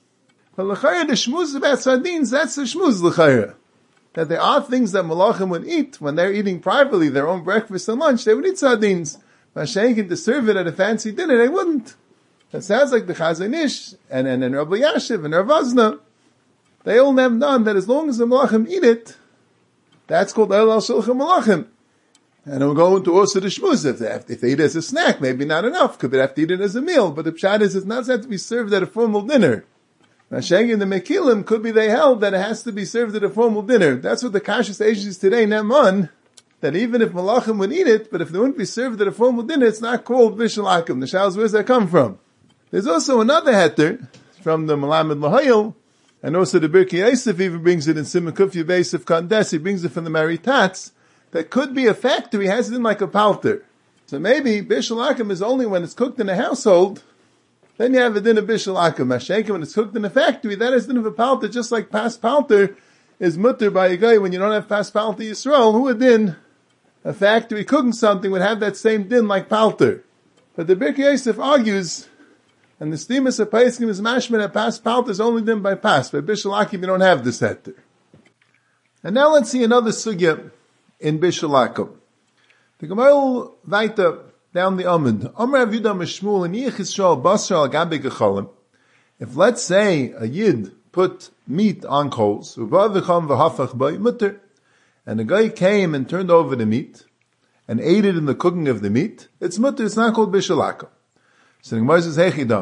But l'chayra, the shmuz about sardines, that's the shmuz l'chayra. That there are things that malachim would eat when they're eating privately, their own breakfast and lunch, they would eat sardines. Mashenkin to serve it at a fancy dinner, they wouldn't. That sounds like the Chazon Ish, and Rabbi Yashiv, and Rav Azna. They all have done that as long as the malachim eat it, that's called El al Shulchan Malachim. And we'll go into also the shmuz. If they eat it as a snack, maybe not enough. Could they have to eat it as a meal? But the pshat is, it's not said to be served at a formal dinner. Masheng and the Mekilim, could be they held that it has to be served at a formal dinner. That's what the Kashas ages today, Neman, that even if malachim would eat it, but if they wouldn't be served at a formal dinner, it's not called Bishul Akum. The Shals, where's that come from? There's also another heter from the Malamed Lahayil, and also the Birkei Yosef even brings it in Simon Kuf Yosef Kandes, he brings it from the Maritats, that could be a factory, has it in like a palter. So maybe Bishul Akum is only when it's cooked in a household, then you have a din of Bishul Akum. Mashenka, when it's cooked in a factory, that is din of a palter, just like pas palter is mutter by a guy when you don't have pas palter Yisrael, who would din, a factory cooking something would have that same din like palter. But the Birkei Yosef argues, and the Stemus of Paiskim is mashman that pas palter is only din by pas. By Bishul Akum you don't have this heter. And now let's see another sugya in Bishul Akum. The Gemara weiter down the Amud. Amr Rav Yudah Mishmul and Yichis Shal Basar al Gabi Gecholim. If let's say a Yid put meat on coals, and the guy came and turned over the meat and aided in the cooking of the meat, it's mutter, it's not called Bishul Akum. So the Gemara says,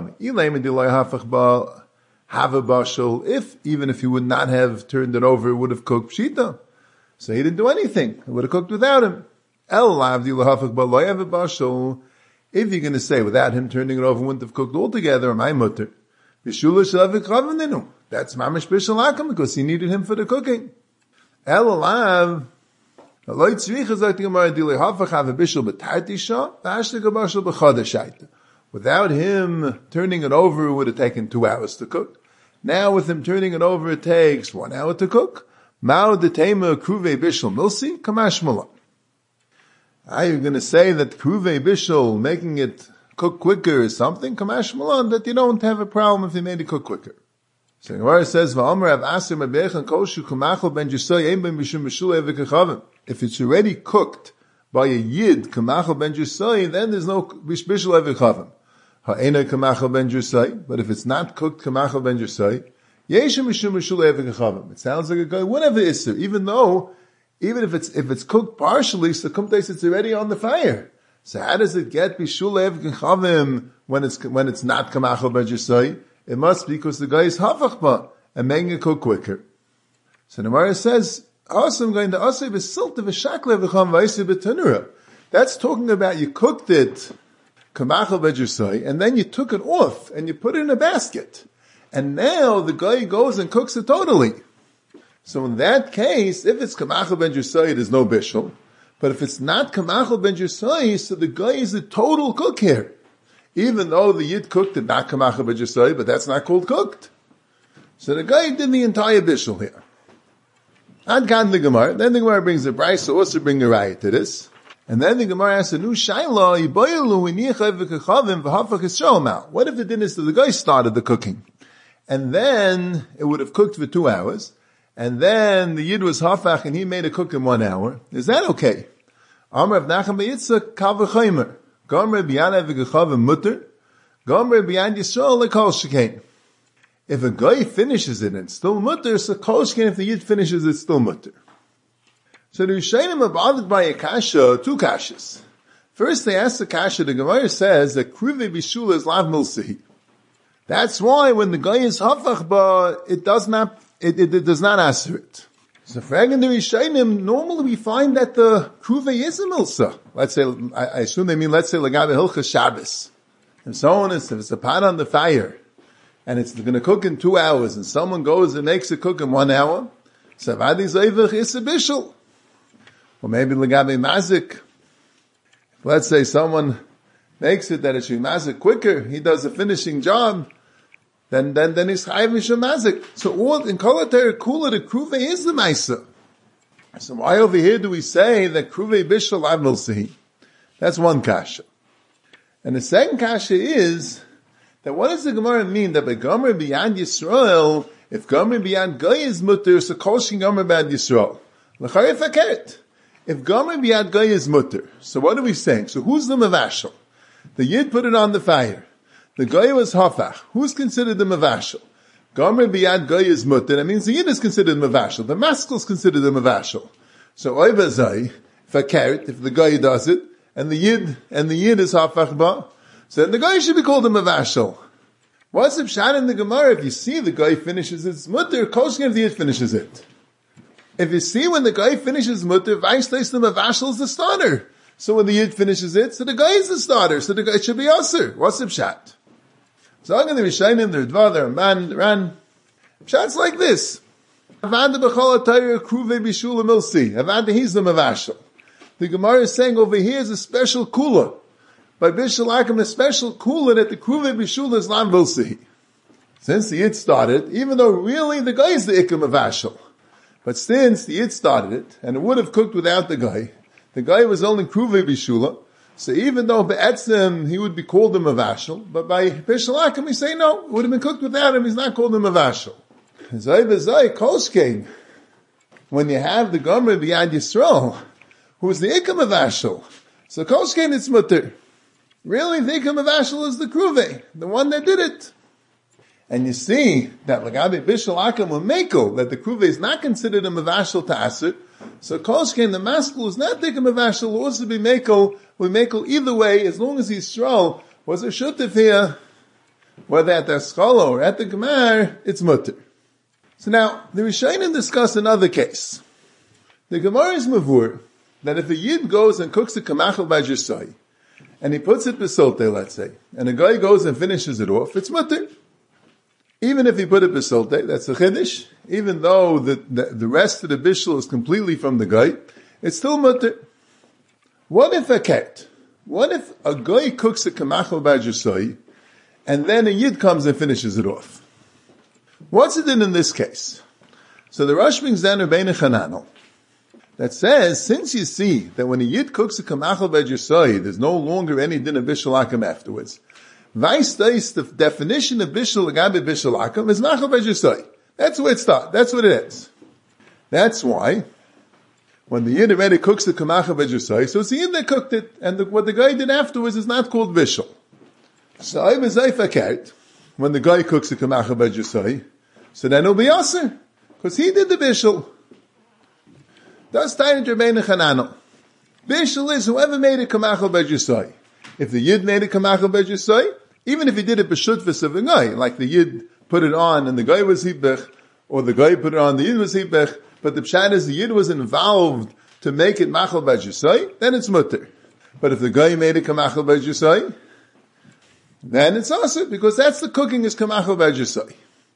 if, even if he would not have turned it over, it would have cooked Pshita. So he didn't do anything. It would have cooked without him. If you're going to say without him turning it over, wouldn't have cooked altogether, am I mutter? That's mamish Bishul Akum because he needed him for the cooking. Without him turning it over, it would have taken 2 hours to cook. Now with him turning it over, it takes 1 hour to cook. Mao detema kruve bishul milsi kamash mula. Are you going to say that kruve bishul, making it cook quicker is something? Kamash mula, that you don't have a problem if you made it cook quicker. So the Gemara says, if it's already cooked by a yid, kamachal ben jusay, then there's no bishul evikhavim. Ha'ena kamachal ben jusay, but if it's not cooked kamachal ben jusay, yeshem mishum bishul evikhavim. It sounds like a guy, whatever isser, even if it's cooked partially, so kumtais it's already on the fire. So how does it get bishul evikhavim when it's not kamachal ben jusay? It must be because the guy is hafachba and making it cook quicker. So the Gemara says, that's talking about you cooked it, and then you took it off and you put it in a basket. And now the guy goes and cooks it totally. So in that case, if it's kamachal ben jusay, there's no bishul. But if it's not kamachal ben jusay, so the guy is a total cook here. Even though the yid cooked it, not kamachal ben jusay, but that's not called cooked. So the guy did the entire bishul here. Ad kan the Gemara. Then the Gemara brings the Bryce, so also bring the riot to this. And then the Gemara asks a new shayla, what if the din is that the guy started the cooking? And then it would have cooked for 2 hours, and then the yid was hafach and he made it cook in 1 hour. Is that okay? Amr Rav Nachman Yitzchak kal v'chaymer. Gomer b'yan v'gechavim mutter. Gomer b'yan Yisrael lekol shekain. If a guy finishes it and it's still mutter, so kol shekain, if the yid finishes it, still mutter. So the Rishonim are bothered by a kasha, 2 kashas. First they ask the kasha, the Gemara says that kruve bishul is lav milsihi. That's why when the guy is hafach ba, it does not answer it. So fragging the Rishonim, normally we find that the kruve is a milsa. Let's say, I assume they mean, let's say, lagabe hilchas Shabbos. And so on, if it's a pot on the fire, and it's going to cook in 2 hours, and someone goes and makes it cook in 1 hour, so vadi zayvach is a bishul. Or maybe lagabe mazik. Let's say someone makes it that it should be mazik quicker, he does a finishing job, then he's chayiv mishum mazik. So all, in kolater kula, the kruve is the maisa. So why over here do we say that kruve bishul avnil sehi? That's one kasha. And the second kasha is That what does the Gemara mean that by Gomer beyond Yisrael, if Gomer beyond Goy is mutter, so Kol Shein Gomer beyond Yisrael. L'charei fakert. If Gomer beyond Goy is mutter, so what are we saying? So who's the Mavashal? The Yid put it on the fire. The Goy was Hafach. Who's considered the Mavashal? Gomer biyad Goy is mutter. That means the Yid is considered Mavashal. The Maskil is considered the Mavashal. So Oiva Zai, if the Goy does it, and the Yid is Hafach ba, so then the Goy should be called a Mavashal. What's the pshat in the Gemara? If you see the Goy finishes its mutter, Kol Shein if the Yid finishes it. If you see when the Goy finishes mutter, Vaistais the Mavashal is the starter. So when the Yid finishes it, so the Goy is the starter, so the Goy should be Aser. What's the pshat? So I'm going to be shining the Ridva, the Ramban, the Ran. Pshat's like this. Avada b'chol ha'tayr kruve b'shula milsi. Avada, he's the Mavashal. The Gemara is saying over here is a special kula. By Bishul Akim, a special kula that the kruve b'shula is lam milsi. Since the Yid started, even though really the guy is the Ikam Mavashal. But since the Yid started it, and it would have cooked without the guy was only kruve b'shula. So even though be'etzim he would be called a Mavashal, but by Bishul Akim we say no, it would have been cooked without him, he's not called a Mavashal. Zay v'zay, Kolshkein. When you have the Gomer b'yad Yisrael, who's the Ikam Mavashal, so Kolshkein it's mutter. Really, the Ikam Mavashal is the Kruve, the one that did it. And you see that Lagabe Bishul Akim Umekel, that the Kruve is not considered a Mavashal to Asr, so Kolshkein, the Maskul, is not the Ikam Mavashal, will also be Mekel, we Mekel either way, as long as Yisrael was a Shutif here, whether at the Escholo or at the Gemar, it's mutter. So now, the Rishonim discuss another case. The Gemara is Mavur, that if a Yid goes and cooks a Kamachal by Jesai, and he puts it besolte, let's say, and a guy goes and finishes it off, it's mutter. Even if he put it besolte, that's a chiddush. Even though the rest of the bishul is completely from the guy, it's still mutter. What if a cat? What if a guy cooks a kamachal by Jesai, and then a Yid comes and finishes it off? What's it in this case? So the Rosh brings down Rabbeinu Chananel that says, since you see that when a Yid cooks a kamachal by Jesai, there's no longer any din of bishul akim afterwards. Vaistais, the definition of bishul agabe bishul akim is machal by Jesai. That's where it starts. That's what it is. That's why when the Yid already cooks the kamachal by Jesai, so it's the Yid that cooked it, and what the guy did afterwards is not called bishul. So I was fakert when the guy cooks the kamachal by Jesai, so then it'll be aser, because he did the bishul. That's Tainat Rabbeinu Chananel. Bishul is whoever made a kamachal by Jesai. If the Yid made a kamachal by Jesai, even if he did it b'shutfus of a guy, like the Yid put it on and the guy was hibech, or the guy put it on, the Yid was hibech, but the pshat is the Yid was involved to make it machal by Jesai, then it's mutter. But if the guy made a kamachal by Jesai, then it's aser, because that's the cooking is kamachal by Jesai.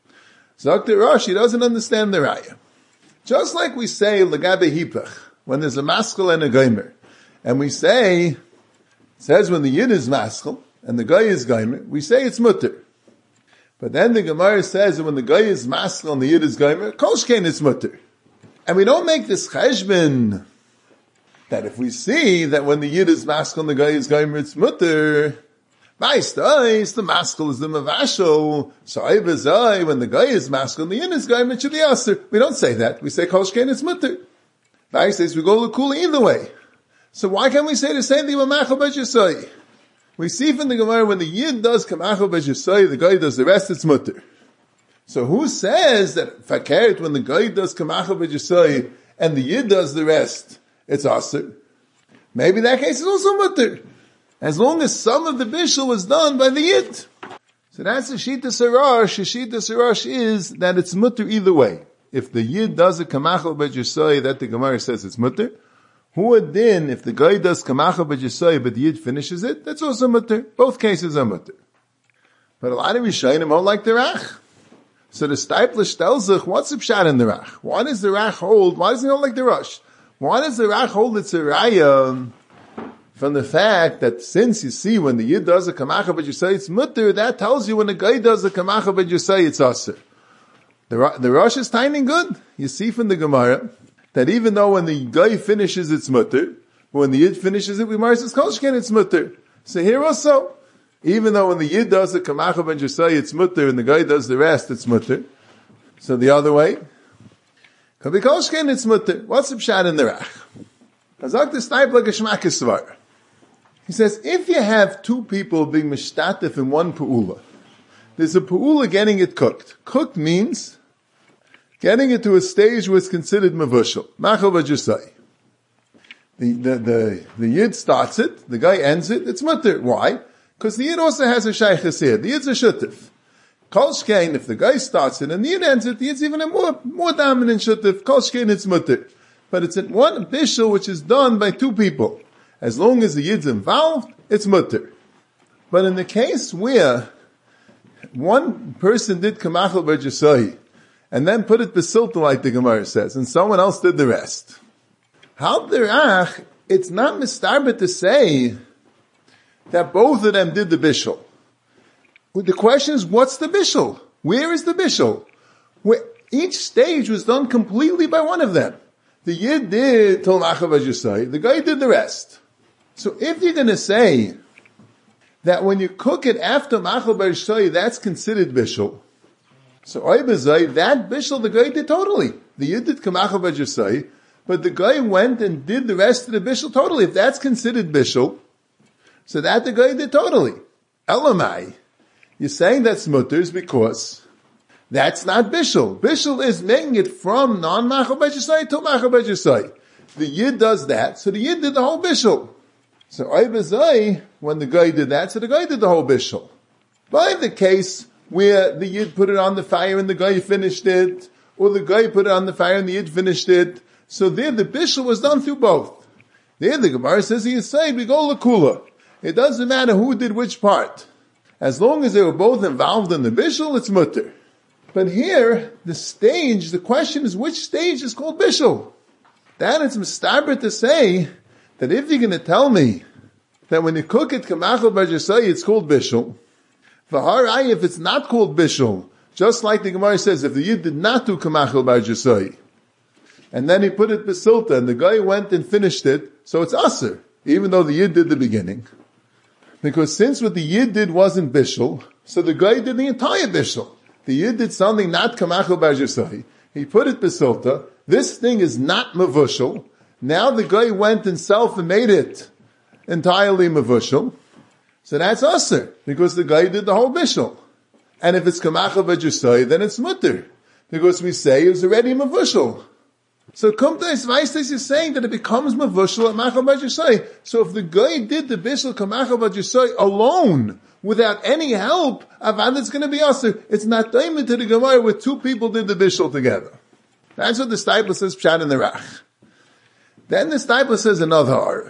Dr. Rashi doesn't understand the raya. Just like we say legabe hipach, when there's a maskal and a geimer, and we say, it says when the Yid is maskal and the guy is geimer, we say it's mutter. But then the Gemara says that when the guy is maskal and the Yid is geimer, kolshkein is mutter. And we don't make this cheshbon that if we see that when the Yid is maskal and the guy is geimer, it's mutter. Vaistais, the maskal is the mavashal. So Ayvazai, when the guy is maskal and the Yid is geimer, it should be aser. We don't say that. We say kolshkein is mutter. Vaistais, we go l'kula either way. So why can't we say the same thing with machal by Jesai? We see from the Gemara when the Yid does kamachal by Jesai, the guy does the rest, it's mutter. So who says that fakert when the guy does kamachal by Jesai and the Yid does the rest, it's aser? Maybe that case is also mutter, as long as some of the bishul is done by the Yid. So that's the shita sarash. The shita sarash is that it's mutter either way. If the Yid does a kamachal by Jesai, that the Gemara says it's mutter. Who then, if the guy does kamachal by Jesai, but the Yid finishes it, that's also mutter. Both cases are mutter. But a lot of Rishonim don't like the Rach. So the Stipler tells us, what's the pshat in the Rach? Why does the Rach hold? Why does he not like the Rosh? Why does the Rach hold it's a raya from the fact that since you see when the Yid does a kamachal by Jesai, it's mutter, that tells you when the guy does a kamachal by Jesai, it's aser. The Rosh is tiny good. You see from the Gemara that even though when the guy finishes it's mutter, when the Yid finishes it, we mark his kolshken, it's mutter. So here also, Even though when the Yid does the Kamachal ben Jesai, it's mutter, and the guy does the rest, it's mutter. So the other way, could be Kolshkein, it's mutter. What's the pshat in the Rach? He says, if you have two people being mishtatif in one pu'ula, there's a pu'ula getting it cooked. Cooked means getting it to a stage where it's considered mavushal. Machal b'jusay. The Yid starts it, the guy ends it, it's mutter. Why? Because the Yid also has a shaykhis here. The Yid's a shutif. Kol shkein, if the guy starts it and the Yid ends it, the Yid's even a more dominant shutif. Kol shkein, it's mutter. But it's in one bishul which is done by two people. As long as the Yid's involved, it's mutter. But in the case where one person did kamachal b'jusay and then put it besilta like the Gemara says, and someone else did the rest. How derach, it's not mistarbe to say that both of them did the bishul. The question is, what's the bishul? Where is the bishul? Each stage was done completely by one of them. The Yid did Tol Machal b'jusay, the guy did the rest. So if you're going to say that when you cook it after Machal b'jusay, that's considered bishul. So Oibazai, that bishul the guy did totally. The Yid did Kamachal b'jusay, but the guy went and did the rest of the bishul totally. If that's considered bishul, so that the guy did totally. Elamai, you're saying that's mutters because that's not bishul. Bishul is making it from non-Machal b'jusay to Machal b'jusay. The Yid does that, so the Yid did the whole bishul. So Oibazai, when the guy did that, so the guy did the whole bishul. By the case where the Yid put it on the fire and the guy finished it, or the guy put it on the fire and the Yid finished it, so there the bishul was done through both. There the Gemara says, he is saying, we go lakula. It doesn't matter who did which part. As long as they were both involved in the bishul, it's mutter. But here, the question is which stage is called bishul? That it's mistabra to say that if you're going to tell me that when you cook it kamachal b'jusay, it's called bishul. V'harai, if it's not called bishul, just like the Gemara says, if the Yid did not do kamachal b'jusay, and then he put it besilta, and the guy went and finished it, so it's aser, even though the Yid did the beginning. Because since what the Yid did wasn't bishul, so the guy did the entire bishul. The Yid did something not kamachal b'jusay. He put it besilta. This thing is not mavushal. Now the guy went himself and made it entirely mavushal. So that's aser, because the guy did the whole bishul. And if it's kamachal b'jusay, then it's mutter, because we say it's already mavushal. So Kumtais Vaistes is saying that it becomes mavushal at machal b'jusay. So if the guy did the bishul kamachal b'jusay alone, without any help, avad it's going to be aser. It's not daimon to the Gemara where two people did the bishul together. That's what the Stipler says pshat in the Rach. Then the Stipler says another ar.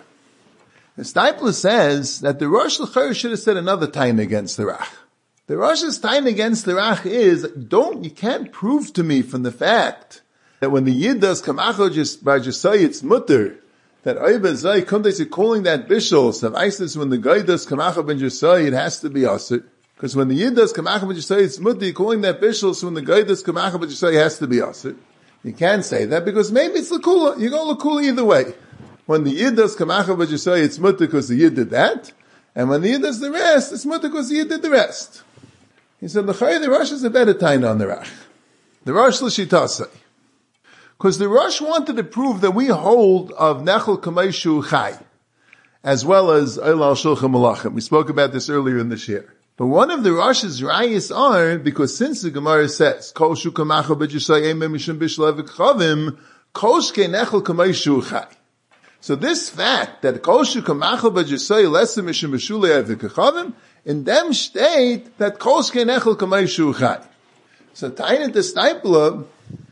The Stipler says that the Rosh L'chayr should have said another time against the Rach. The Rosh's time against the Rach is, you can't prove to me from the fact that when the Yid does kamachal b'jusay, it's mutter, that Oibazai Kundes is calling that bishul, so Isis, when the guy does kamachal b'jusay, it has to be aser. Because when the Yid does kamachal b'jusay, it's mutter, you're calling that bishul, so when the guy does kamachal b'jusay, it has to be aser. You can't say that because maybe it's lakula. You go lakula either way. When the Yid does kamachal b'jusay, it's mutter because the Yid did that. And when the Yid does the rest, it's mutter because the Yid did the rest. He said, the Rosh is a better time on the Rach. The Rosh l'shitasei. Because the Rosh wanted to prove that we hold of Nechel Kameshu Chai, as well as Eilal Shulchan Malachim. We spoke about this earlier in this year. But one of the Rosh's rayas are, because since the Gemara says, Kol Shu Kamachal B'jusay Eimem Mishum Bishla V'Kchavim, Kol Shkei Nechel Kameshu Chai. So this fact that Kol Shu Kamachal B'jusay Lesem Mishum Bishla V'Kchavim, in them state that Kol Shkei Nechel Kameshu Chai. So Tainat the Stipler,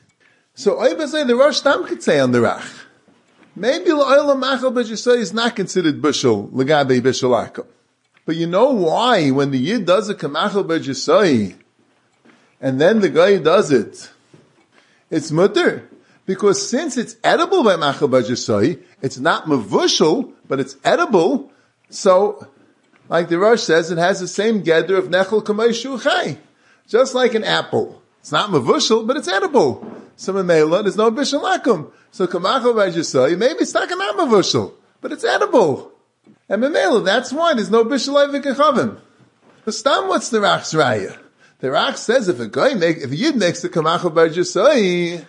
so Oibazai, the Rosh Tam could say on the Rach. Maybe L'olam Machal b'jusay is not considered bishul, L'gabe bishul akum. But you know why, when the Yid does a kamachal b'jusay, and then the guy does it, it's mutter. Because since it's edible by machal b'jusay, it's not mavushal, but it's edible, so, like the Rosh says, it has the same gather of nechel kamei chai. Just like an apple. It's not mavushal, but it's edible. So memela, there's no bishul akum. So kamachal b'jusay, maybe it's not mavushal, but it's edible. And memela, that's why there's no bishul v'kechavim. But stam, what's the Rach's raya? The Rach says if a Yid makes the Kamachal Bar Jasai,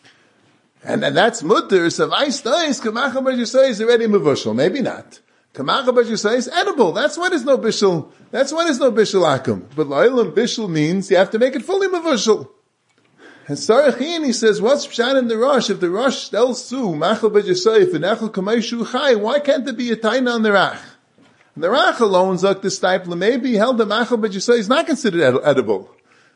and that's mutter, so vice does, Kamachal Bar Jasai is already mevushal. Maybe not. Kamachal Bar Jasai is edible. That's why there's no bishul. That's why there's no bishul akum. But lo'ilam bishul means you have to make it fully mevushal. And Sarachin, he says, what's pshat in the Rosh? If the Rosh tells Su, Machal Bar Jasai, V'nechel Kamei Chai, why can't there be a taina on the Rach? And the Rach alone, Zok the Stipler, maybe held the Machal Bar Jasai is not considered edible.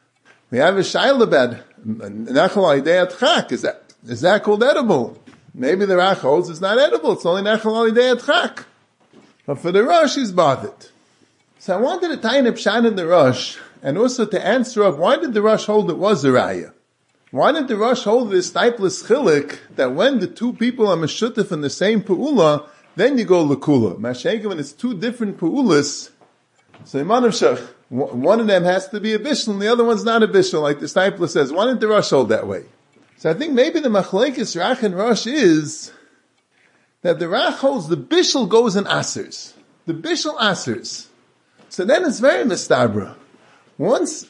We have a Shaila bed, Nechel Alidei Atchak, is that called edible? Maybe the Rach holds it's not edible, it's only Nechel Alidei Atchak. But for the Rosh, he's bothered. So I wanted to tie in a pshat in the Rosh, and also to answer up, why did the Rosh hold it was a raya? Why did the Rosh hold this typeless chilik, that when the two people are meshutef in the same pu'ula, then you go l'kula? Mashayka, when it's two different pu'ulas, so Iman of Shach, one of them has to be a bishul, and the other one's not a bishul, like the Stipler says. Why didn't the Rosh hold that way? So I think maybe the machlekes Rach and Rosh is that the Rach holds the bishul goes in asers. The bishul asers. So then it's very mistabra. Once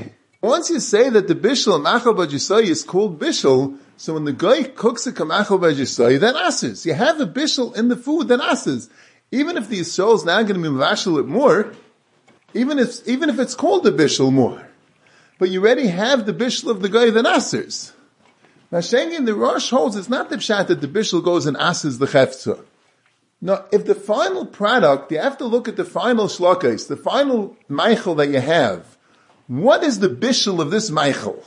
you say that the bishul machal b'jisai is called bishul, so when the guy cooks a kamachal b'jisai, then asers. You have a bishul in the food, then asers. Even if the Yisrael is now going to be mavashal it more, even if it's called the bishul more, but you already have the bishul of the guy, then asers. Now, Shengen, the Rosh holds it's not the pshat that the bishul goes and asers the chefza. No, if the final product, you have to look at the final shlokes, the final meichel that you have. What is the bishul of this meichel?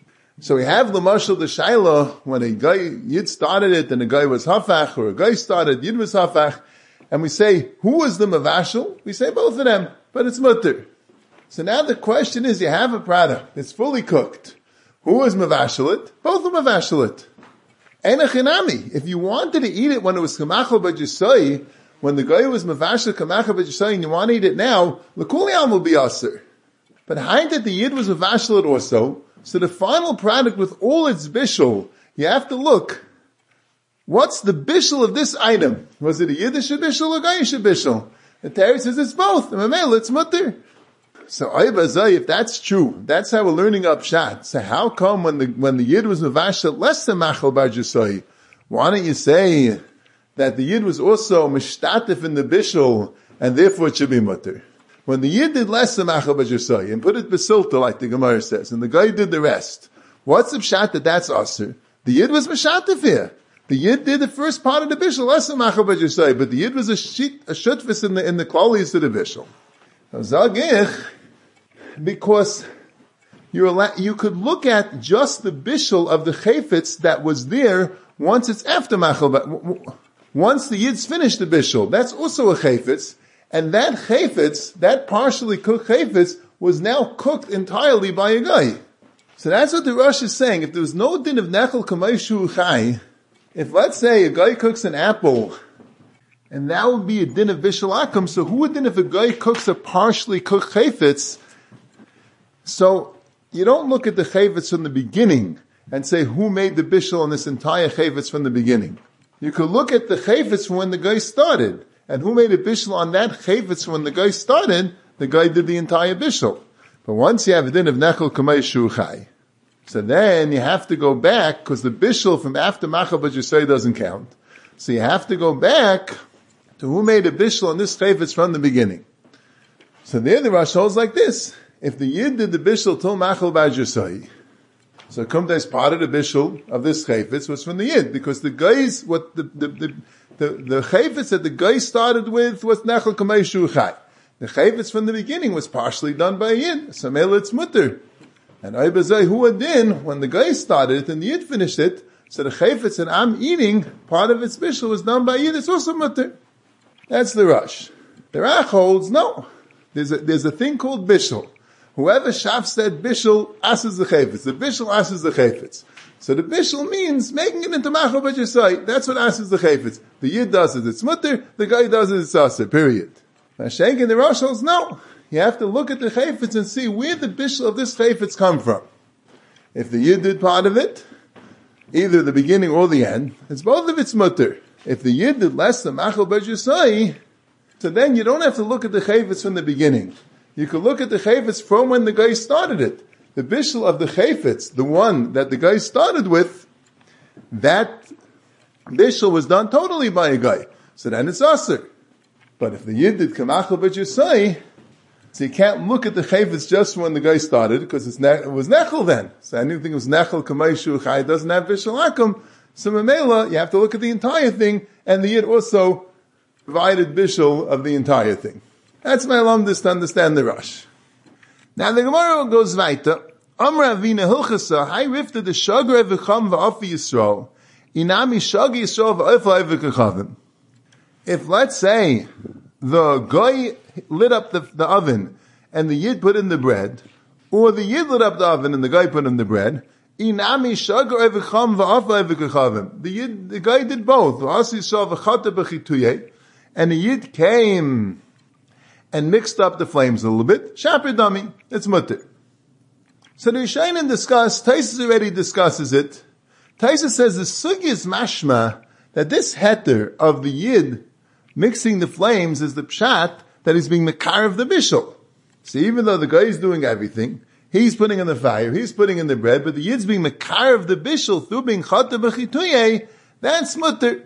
So we have the mashal the shaila when a guy Yid started it and a guy was hafach, or a guy started Yid was hafach, and we say who was the mavashal? We say both of them, but it's mutter. So now the question is, you have a product, it's fully cooked. Who was mavashal it? Both are mavashal it. Enachinami. If you wanted to eat it when it was kamachal b'jisai, when the guy was mavashal kamachal b'jisai and you want to eat it now, l'kuliyam will be aser. But hide that the Yid was mavashal it also, so the final product with all its bishul, you have to look, what's the bishul of this item? Was it a Yiddish bishul or Goyish bishul? The Torah says it's both. The Mamela, it's mutter. So if that's true, that's how we're learning up Pshat. So how come when the Yid was mavashal less than machal bar jasai, why don't you say that the Yid was also mishtatif in the bishul and therefore it should be mutter? When the Yid did less than machal bar jasai and put it besilta like the Gemara says, and the guy did the rest, what's the Pshat that's aser? The Yid was mishtatif here. The Yid did the first part of the bishul less than machal bar jasai, but the Yid was a shutfis in the klalis of the bishul. Zagich, because you could look at just the bishul of the chayfetz that was there once it's after machal, once the Yid's finished the bishul. That's also a chayfetz, and that chayfetz, that partially cooked chayfetz, was now cooked entirely by a guy. So that's what the Rosh is saying. If there was no din of nechel kamei chai, if let's say a guy cooks an apple, and that would be a din of bishul akum, so who would din if a guy cooks a partially cooked chayfetz? So, you don't look at the chayvetz from the beginning and say who made the bishul on this entire chayvetz from the beginning. You could look at the chayvetz from when the guy started, and who made a bishul on that chayvetz when the guy started, the guy did the entire bishul. But once you have a din of nechel kamei shuchai, so then you have to go back, because the bishul from after machal b'jisay doesn't count. So you have to go back to who made a bishul on this chayvetz from the beginning. So there the Rosh holds like this. If the Yid did the bishul till machal b'jisai, so kumtes part of the bishul of this chayfetz was from the Yid, because the guys, what the chayfetz that the guy started with was nechel kamei shuchai. The chayfetz from the beginning was partially done by a Yid, so mele it's mutter. And Aibazai who adin, when the guy started it and the Yid finished it, so the chayfetz that I'm eating, part of its bishul was done by a Yid, it's also mutter. That's the Rosh. The Rach holds, no. There's a thing called bishul. Whoever shaf said bishul asses the chayfetz. The bishul asses the chayfetz. So the bishul means making it into machal b'jisai. That's what asses the chayfetz. The Yid does it, it's mutter. The guy does it, it's aser. Period. Now Shenk and the Rosh holds, no. You have to look at the chayfetz and see where the bishul of this chayfetz come from. If the Yid did part of it, either the beginning or the end, it's both of it's mutter. If the Yid did less than machal b'jisai, so then you don't have to look at the chayfetz from the beginning. You could look at the chayfetz from when the guy started it. The bishul of the chayfetz, the one that the guy started with, that bishul was done totally by a guy. So then it's aser. But if the yid did kamachal b'jusay, so you can't look at the chayfetz just when the guy started, because it was nechel then. So anything was nechel, kamayshu, chay, doesn't have bishul akum. So memela, you have to look at the entire thing, and the yid also provided bishul of the entire thing. That's my lumdus to understand the Rush. Now the Gemara goes weiter. Amra Avina Hilchasa, Hai Rifta the Shagra V'cham V'afi Yisrael, Inami Shag Yisrael V'afi V'kachavim. If, let's say, the guy lit up the oven, and the yid put in the bread, or the yid lit up the oven and the guy put in the bread, Inami Shagra V'cham V'afi V'kachavim. The guy did both. V'asi Yisrael V'chata B'chituyeh, and the yid came and mixed up the flames a little bit. Shaper dummy, it's mutter. So the Rishonim discuss, Taisus already discusses it. Taisus says the sugi is mashma, that this heter of the yid mixing the flames is the pshat that he's being mekar of the bishul. So even though the guy is doing everything, he's putting in the fire, he's putting in the bread, but the yid's being mekar of the bishul through being chata b'chituyeh, that's mutter.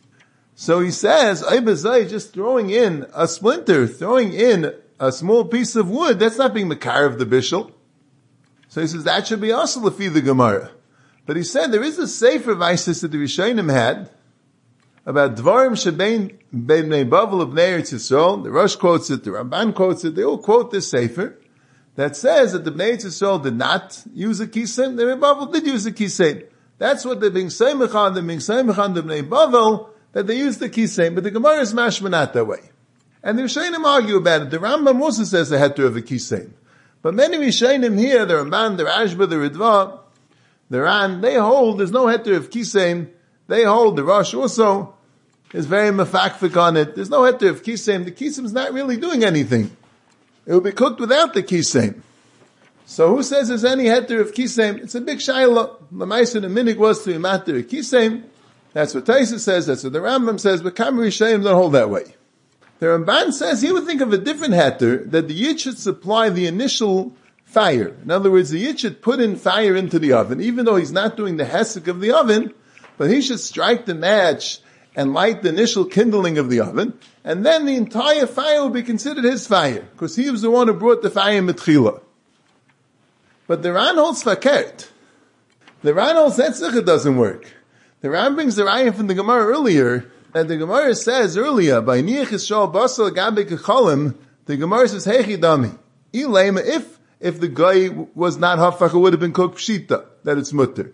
So he says, Aibazai, just throwing in a splinter, throwing in a small piece of wood, that's not being mekar of the bishul. So he says, that should be also lefi the Gemara. But he said, there is a sefer vaisis that the Rishonim had, about Dvarim Shebein Bnei Bavel of Bnei Eretz Yisrael. The Rosh quotes it, the Ramban quotes it, they all quote this sefer, that says that the Bnei Eretz Yisrael did not use a kisem, the Bnei Bavel did use a kisem. That's what they're being seimach on, they're being seimach on the Bnei Bavel, that they use the kisem, but the Gemara is mashma not that way. And the Rishonim argue about it. The Rambam also says the heter of a kisem. But many Rishonim here, the Ramban, the Rashba, the Ridva, the Ran, they hold there's no heter of kisem. They hold, the Rosh also is very mafakfik on it. There's no heter of kisem. The kisem's not really doing anything. It will be cooked without the kisem. So who says there's any heter of kisem? It's a big shayla. The Ma'aser the minig was to matter of kisem. That's what Taisus says, that's what the Rambam says, but Kamar Rishonim don't hold that way. The Ramban says he would think of a different heter, that the yid should supply the initial fire. In other words, the yid should put in fire into the oven, even though he's not doing the hesek of the oven, but he should strike the match and light the initial kindling of the oven, and then the entire fire will be considered his fire, because he was the one who brought the fire mitchila. But the Ran holds fakert. The Ran holds that it doesn't work. The Ran brings the raya from the Gemara earlier, and the Gemara says earlier, by Niach Yisrael Basal Gabe Kecholim, the Gemara says, Hechi Dami. If the guy was not hafach, it would have been cooked pshita, that it's mutter.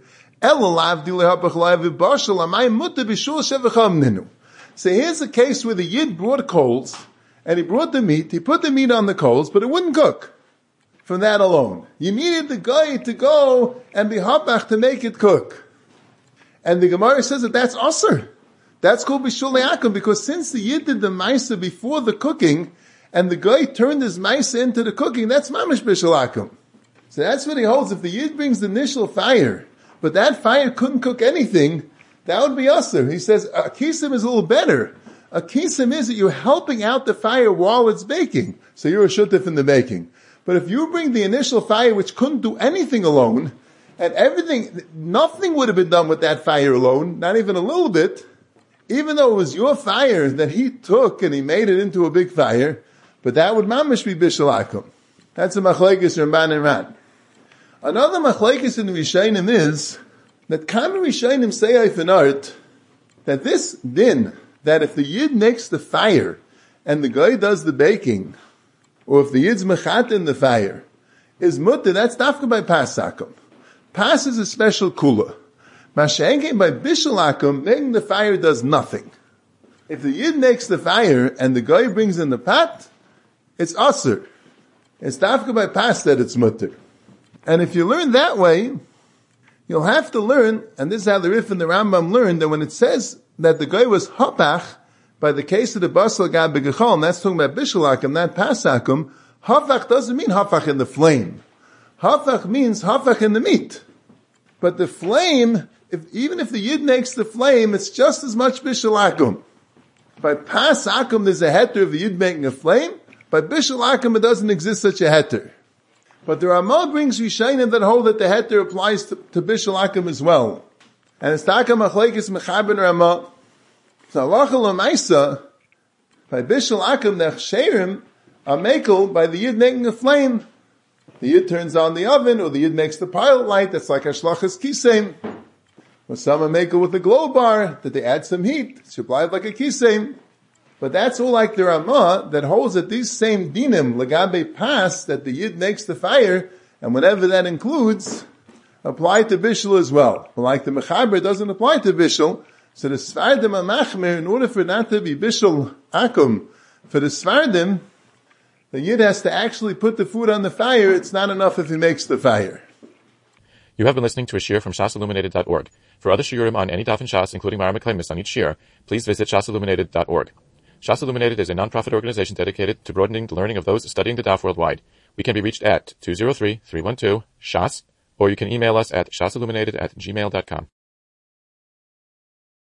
So here's a case where the yid brought coals, and he brought the meat, he put the meat on the coals, but it wouldn't cook. From that alone. You needed the guy to go and be hafach to make it cook. And the Gemara says that that's aser. That's called bishul le'akum, because since the yid did the ma'aser before the cooking, and the guy turned his ma'aser into the cooking, that's mamish bishul le'akum. So that's what he holds. If the yid brings the initial fire, but that fire couldn't cook anything, that would be aser. He says a kisim is a little better. A kisim is that you're helping out the fire while it's baking. So you're a shutef in the baking. But if you bring the initial fire which couldn't do anything alone, and nothing would have been done with that fire alone, not even a little bit, even though it was your fire that he took and he made it into a big fire, but that would mamish be bishul akum. That's a machlekes Ramban and Ran. Another machlekes in the Rishonim is that Kamar Rishonim say art that this din, that if the yid makes the fire and the guy does the baking, or if the yid's mechat in the fire, is mutter, that's dafka by pasakum. Pas is a special kula. Mashenke by bishul akum, making the fire does nothing. If the yid makes the fire and the guy brings in the pot, it's aser. It's dafka by pas that it's mutter. And if you learn that way, you'll have to learn, and this is how the Rif and the Rambam learned, that when it says that the guy was hapach, by the case of the basal gab begechol, that's talking about bishul akum, not pas akum, hapach doesn't mean hapach in the flame. Hafach means hafach in the meat. But the flame, even if the yid makes the flame, it's just as much bishul akum. By pas akum, there's a heter of the yid making a flame. By Bishul Akum, it doesn't exist such a heter. But the Ramah brings Rishayim that hold that the heter applies to Bishul Akum as well. And it's Taka Machlekes Mechaber Ramah. So Halacha L'maisa, by Bishul Akum, the Chsherim are makel by the Yid making a flame. The Yid turns on the oven, or the Yid makes the pilot light, that's like Hashlachas Kisein. Or some are makel with a glow bar, that they add some heat, it's applied like a Kisein. But that's all like the Ramah that holds that these same dinim, Lagabe Pas, that the Yid makes the fire, and whatever that includes, apply to Bishul as well. But like the Mechaber, it doesn't apply to Bishul. So the Sfardim HaMachmer, in order for it not to be Bishul Akum, for the Sfardim, the Yid has to actually put the food on the fire. It's not enough if he makes the fire. You have been listening to a shiur from shasilluminated.org. For other shiurim on any daf in Shas, including Mara Meklemis on each shiur, please visit shasilluminated.org. Shas Illuminated is a non-profit organization dedicated to broadening the learning of those studying the daf worldwide. We can be reached at 203-312-SHAS, or you can email us at shasilluminated@gmail.com.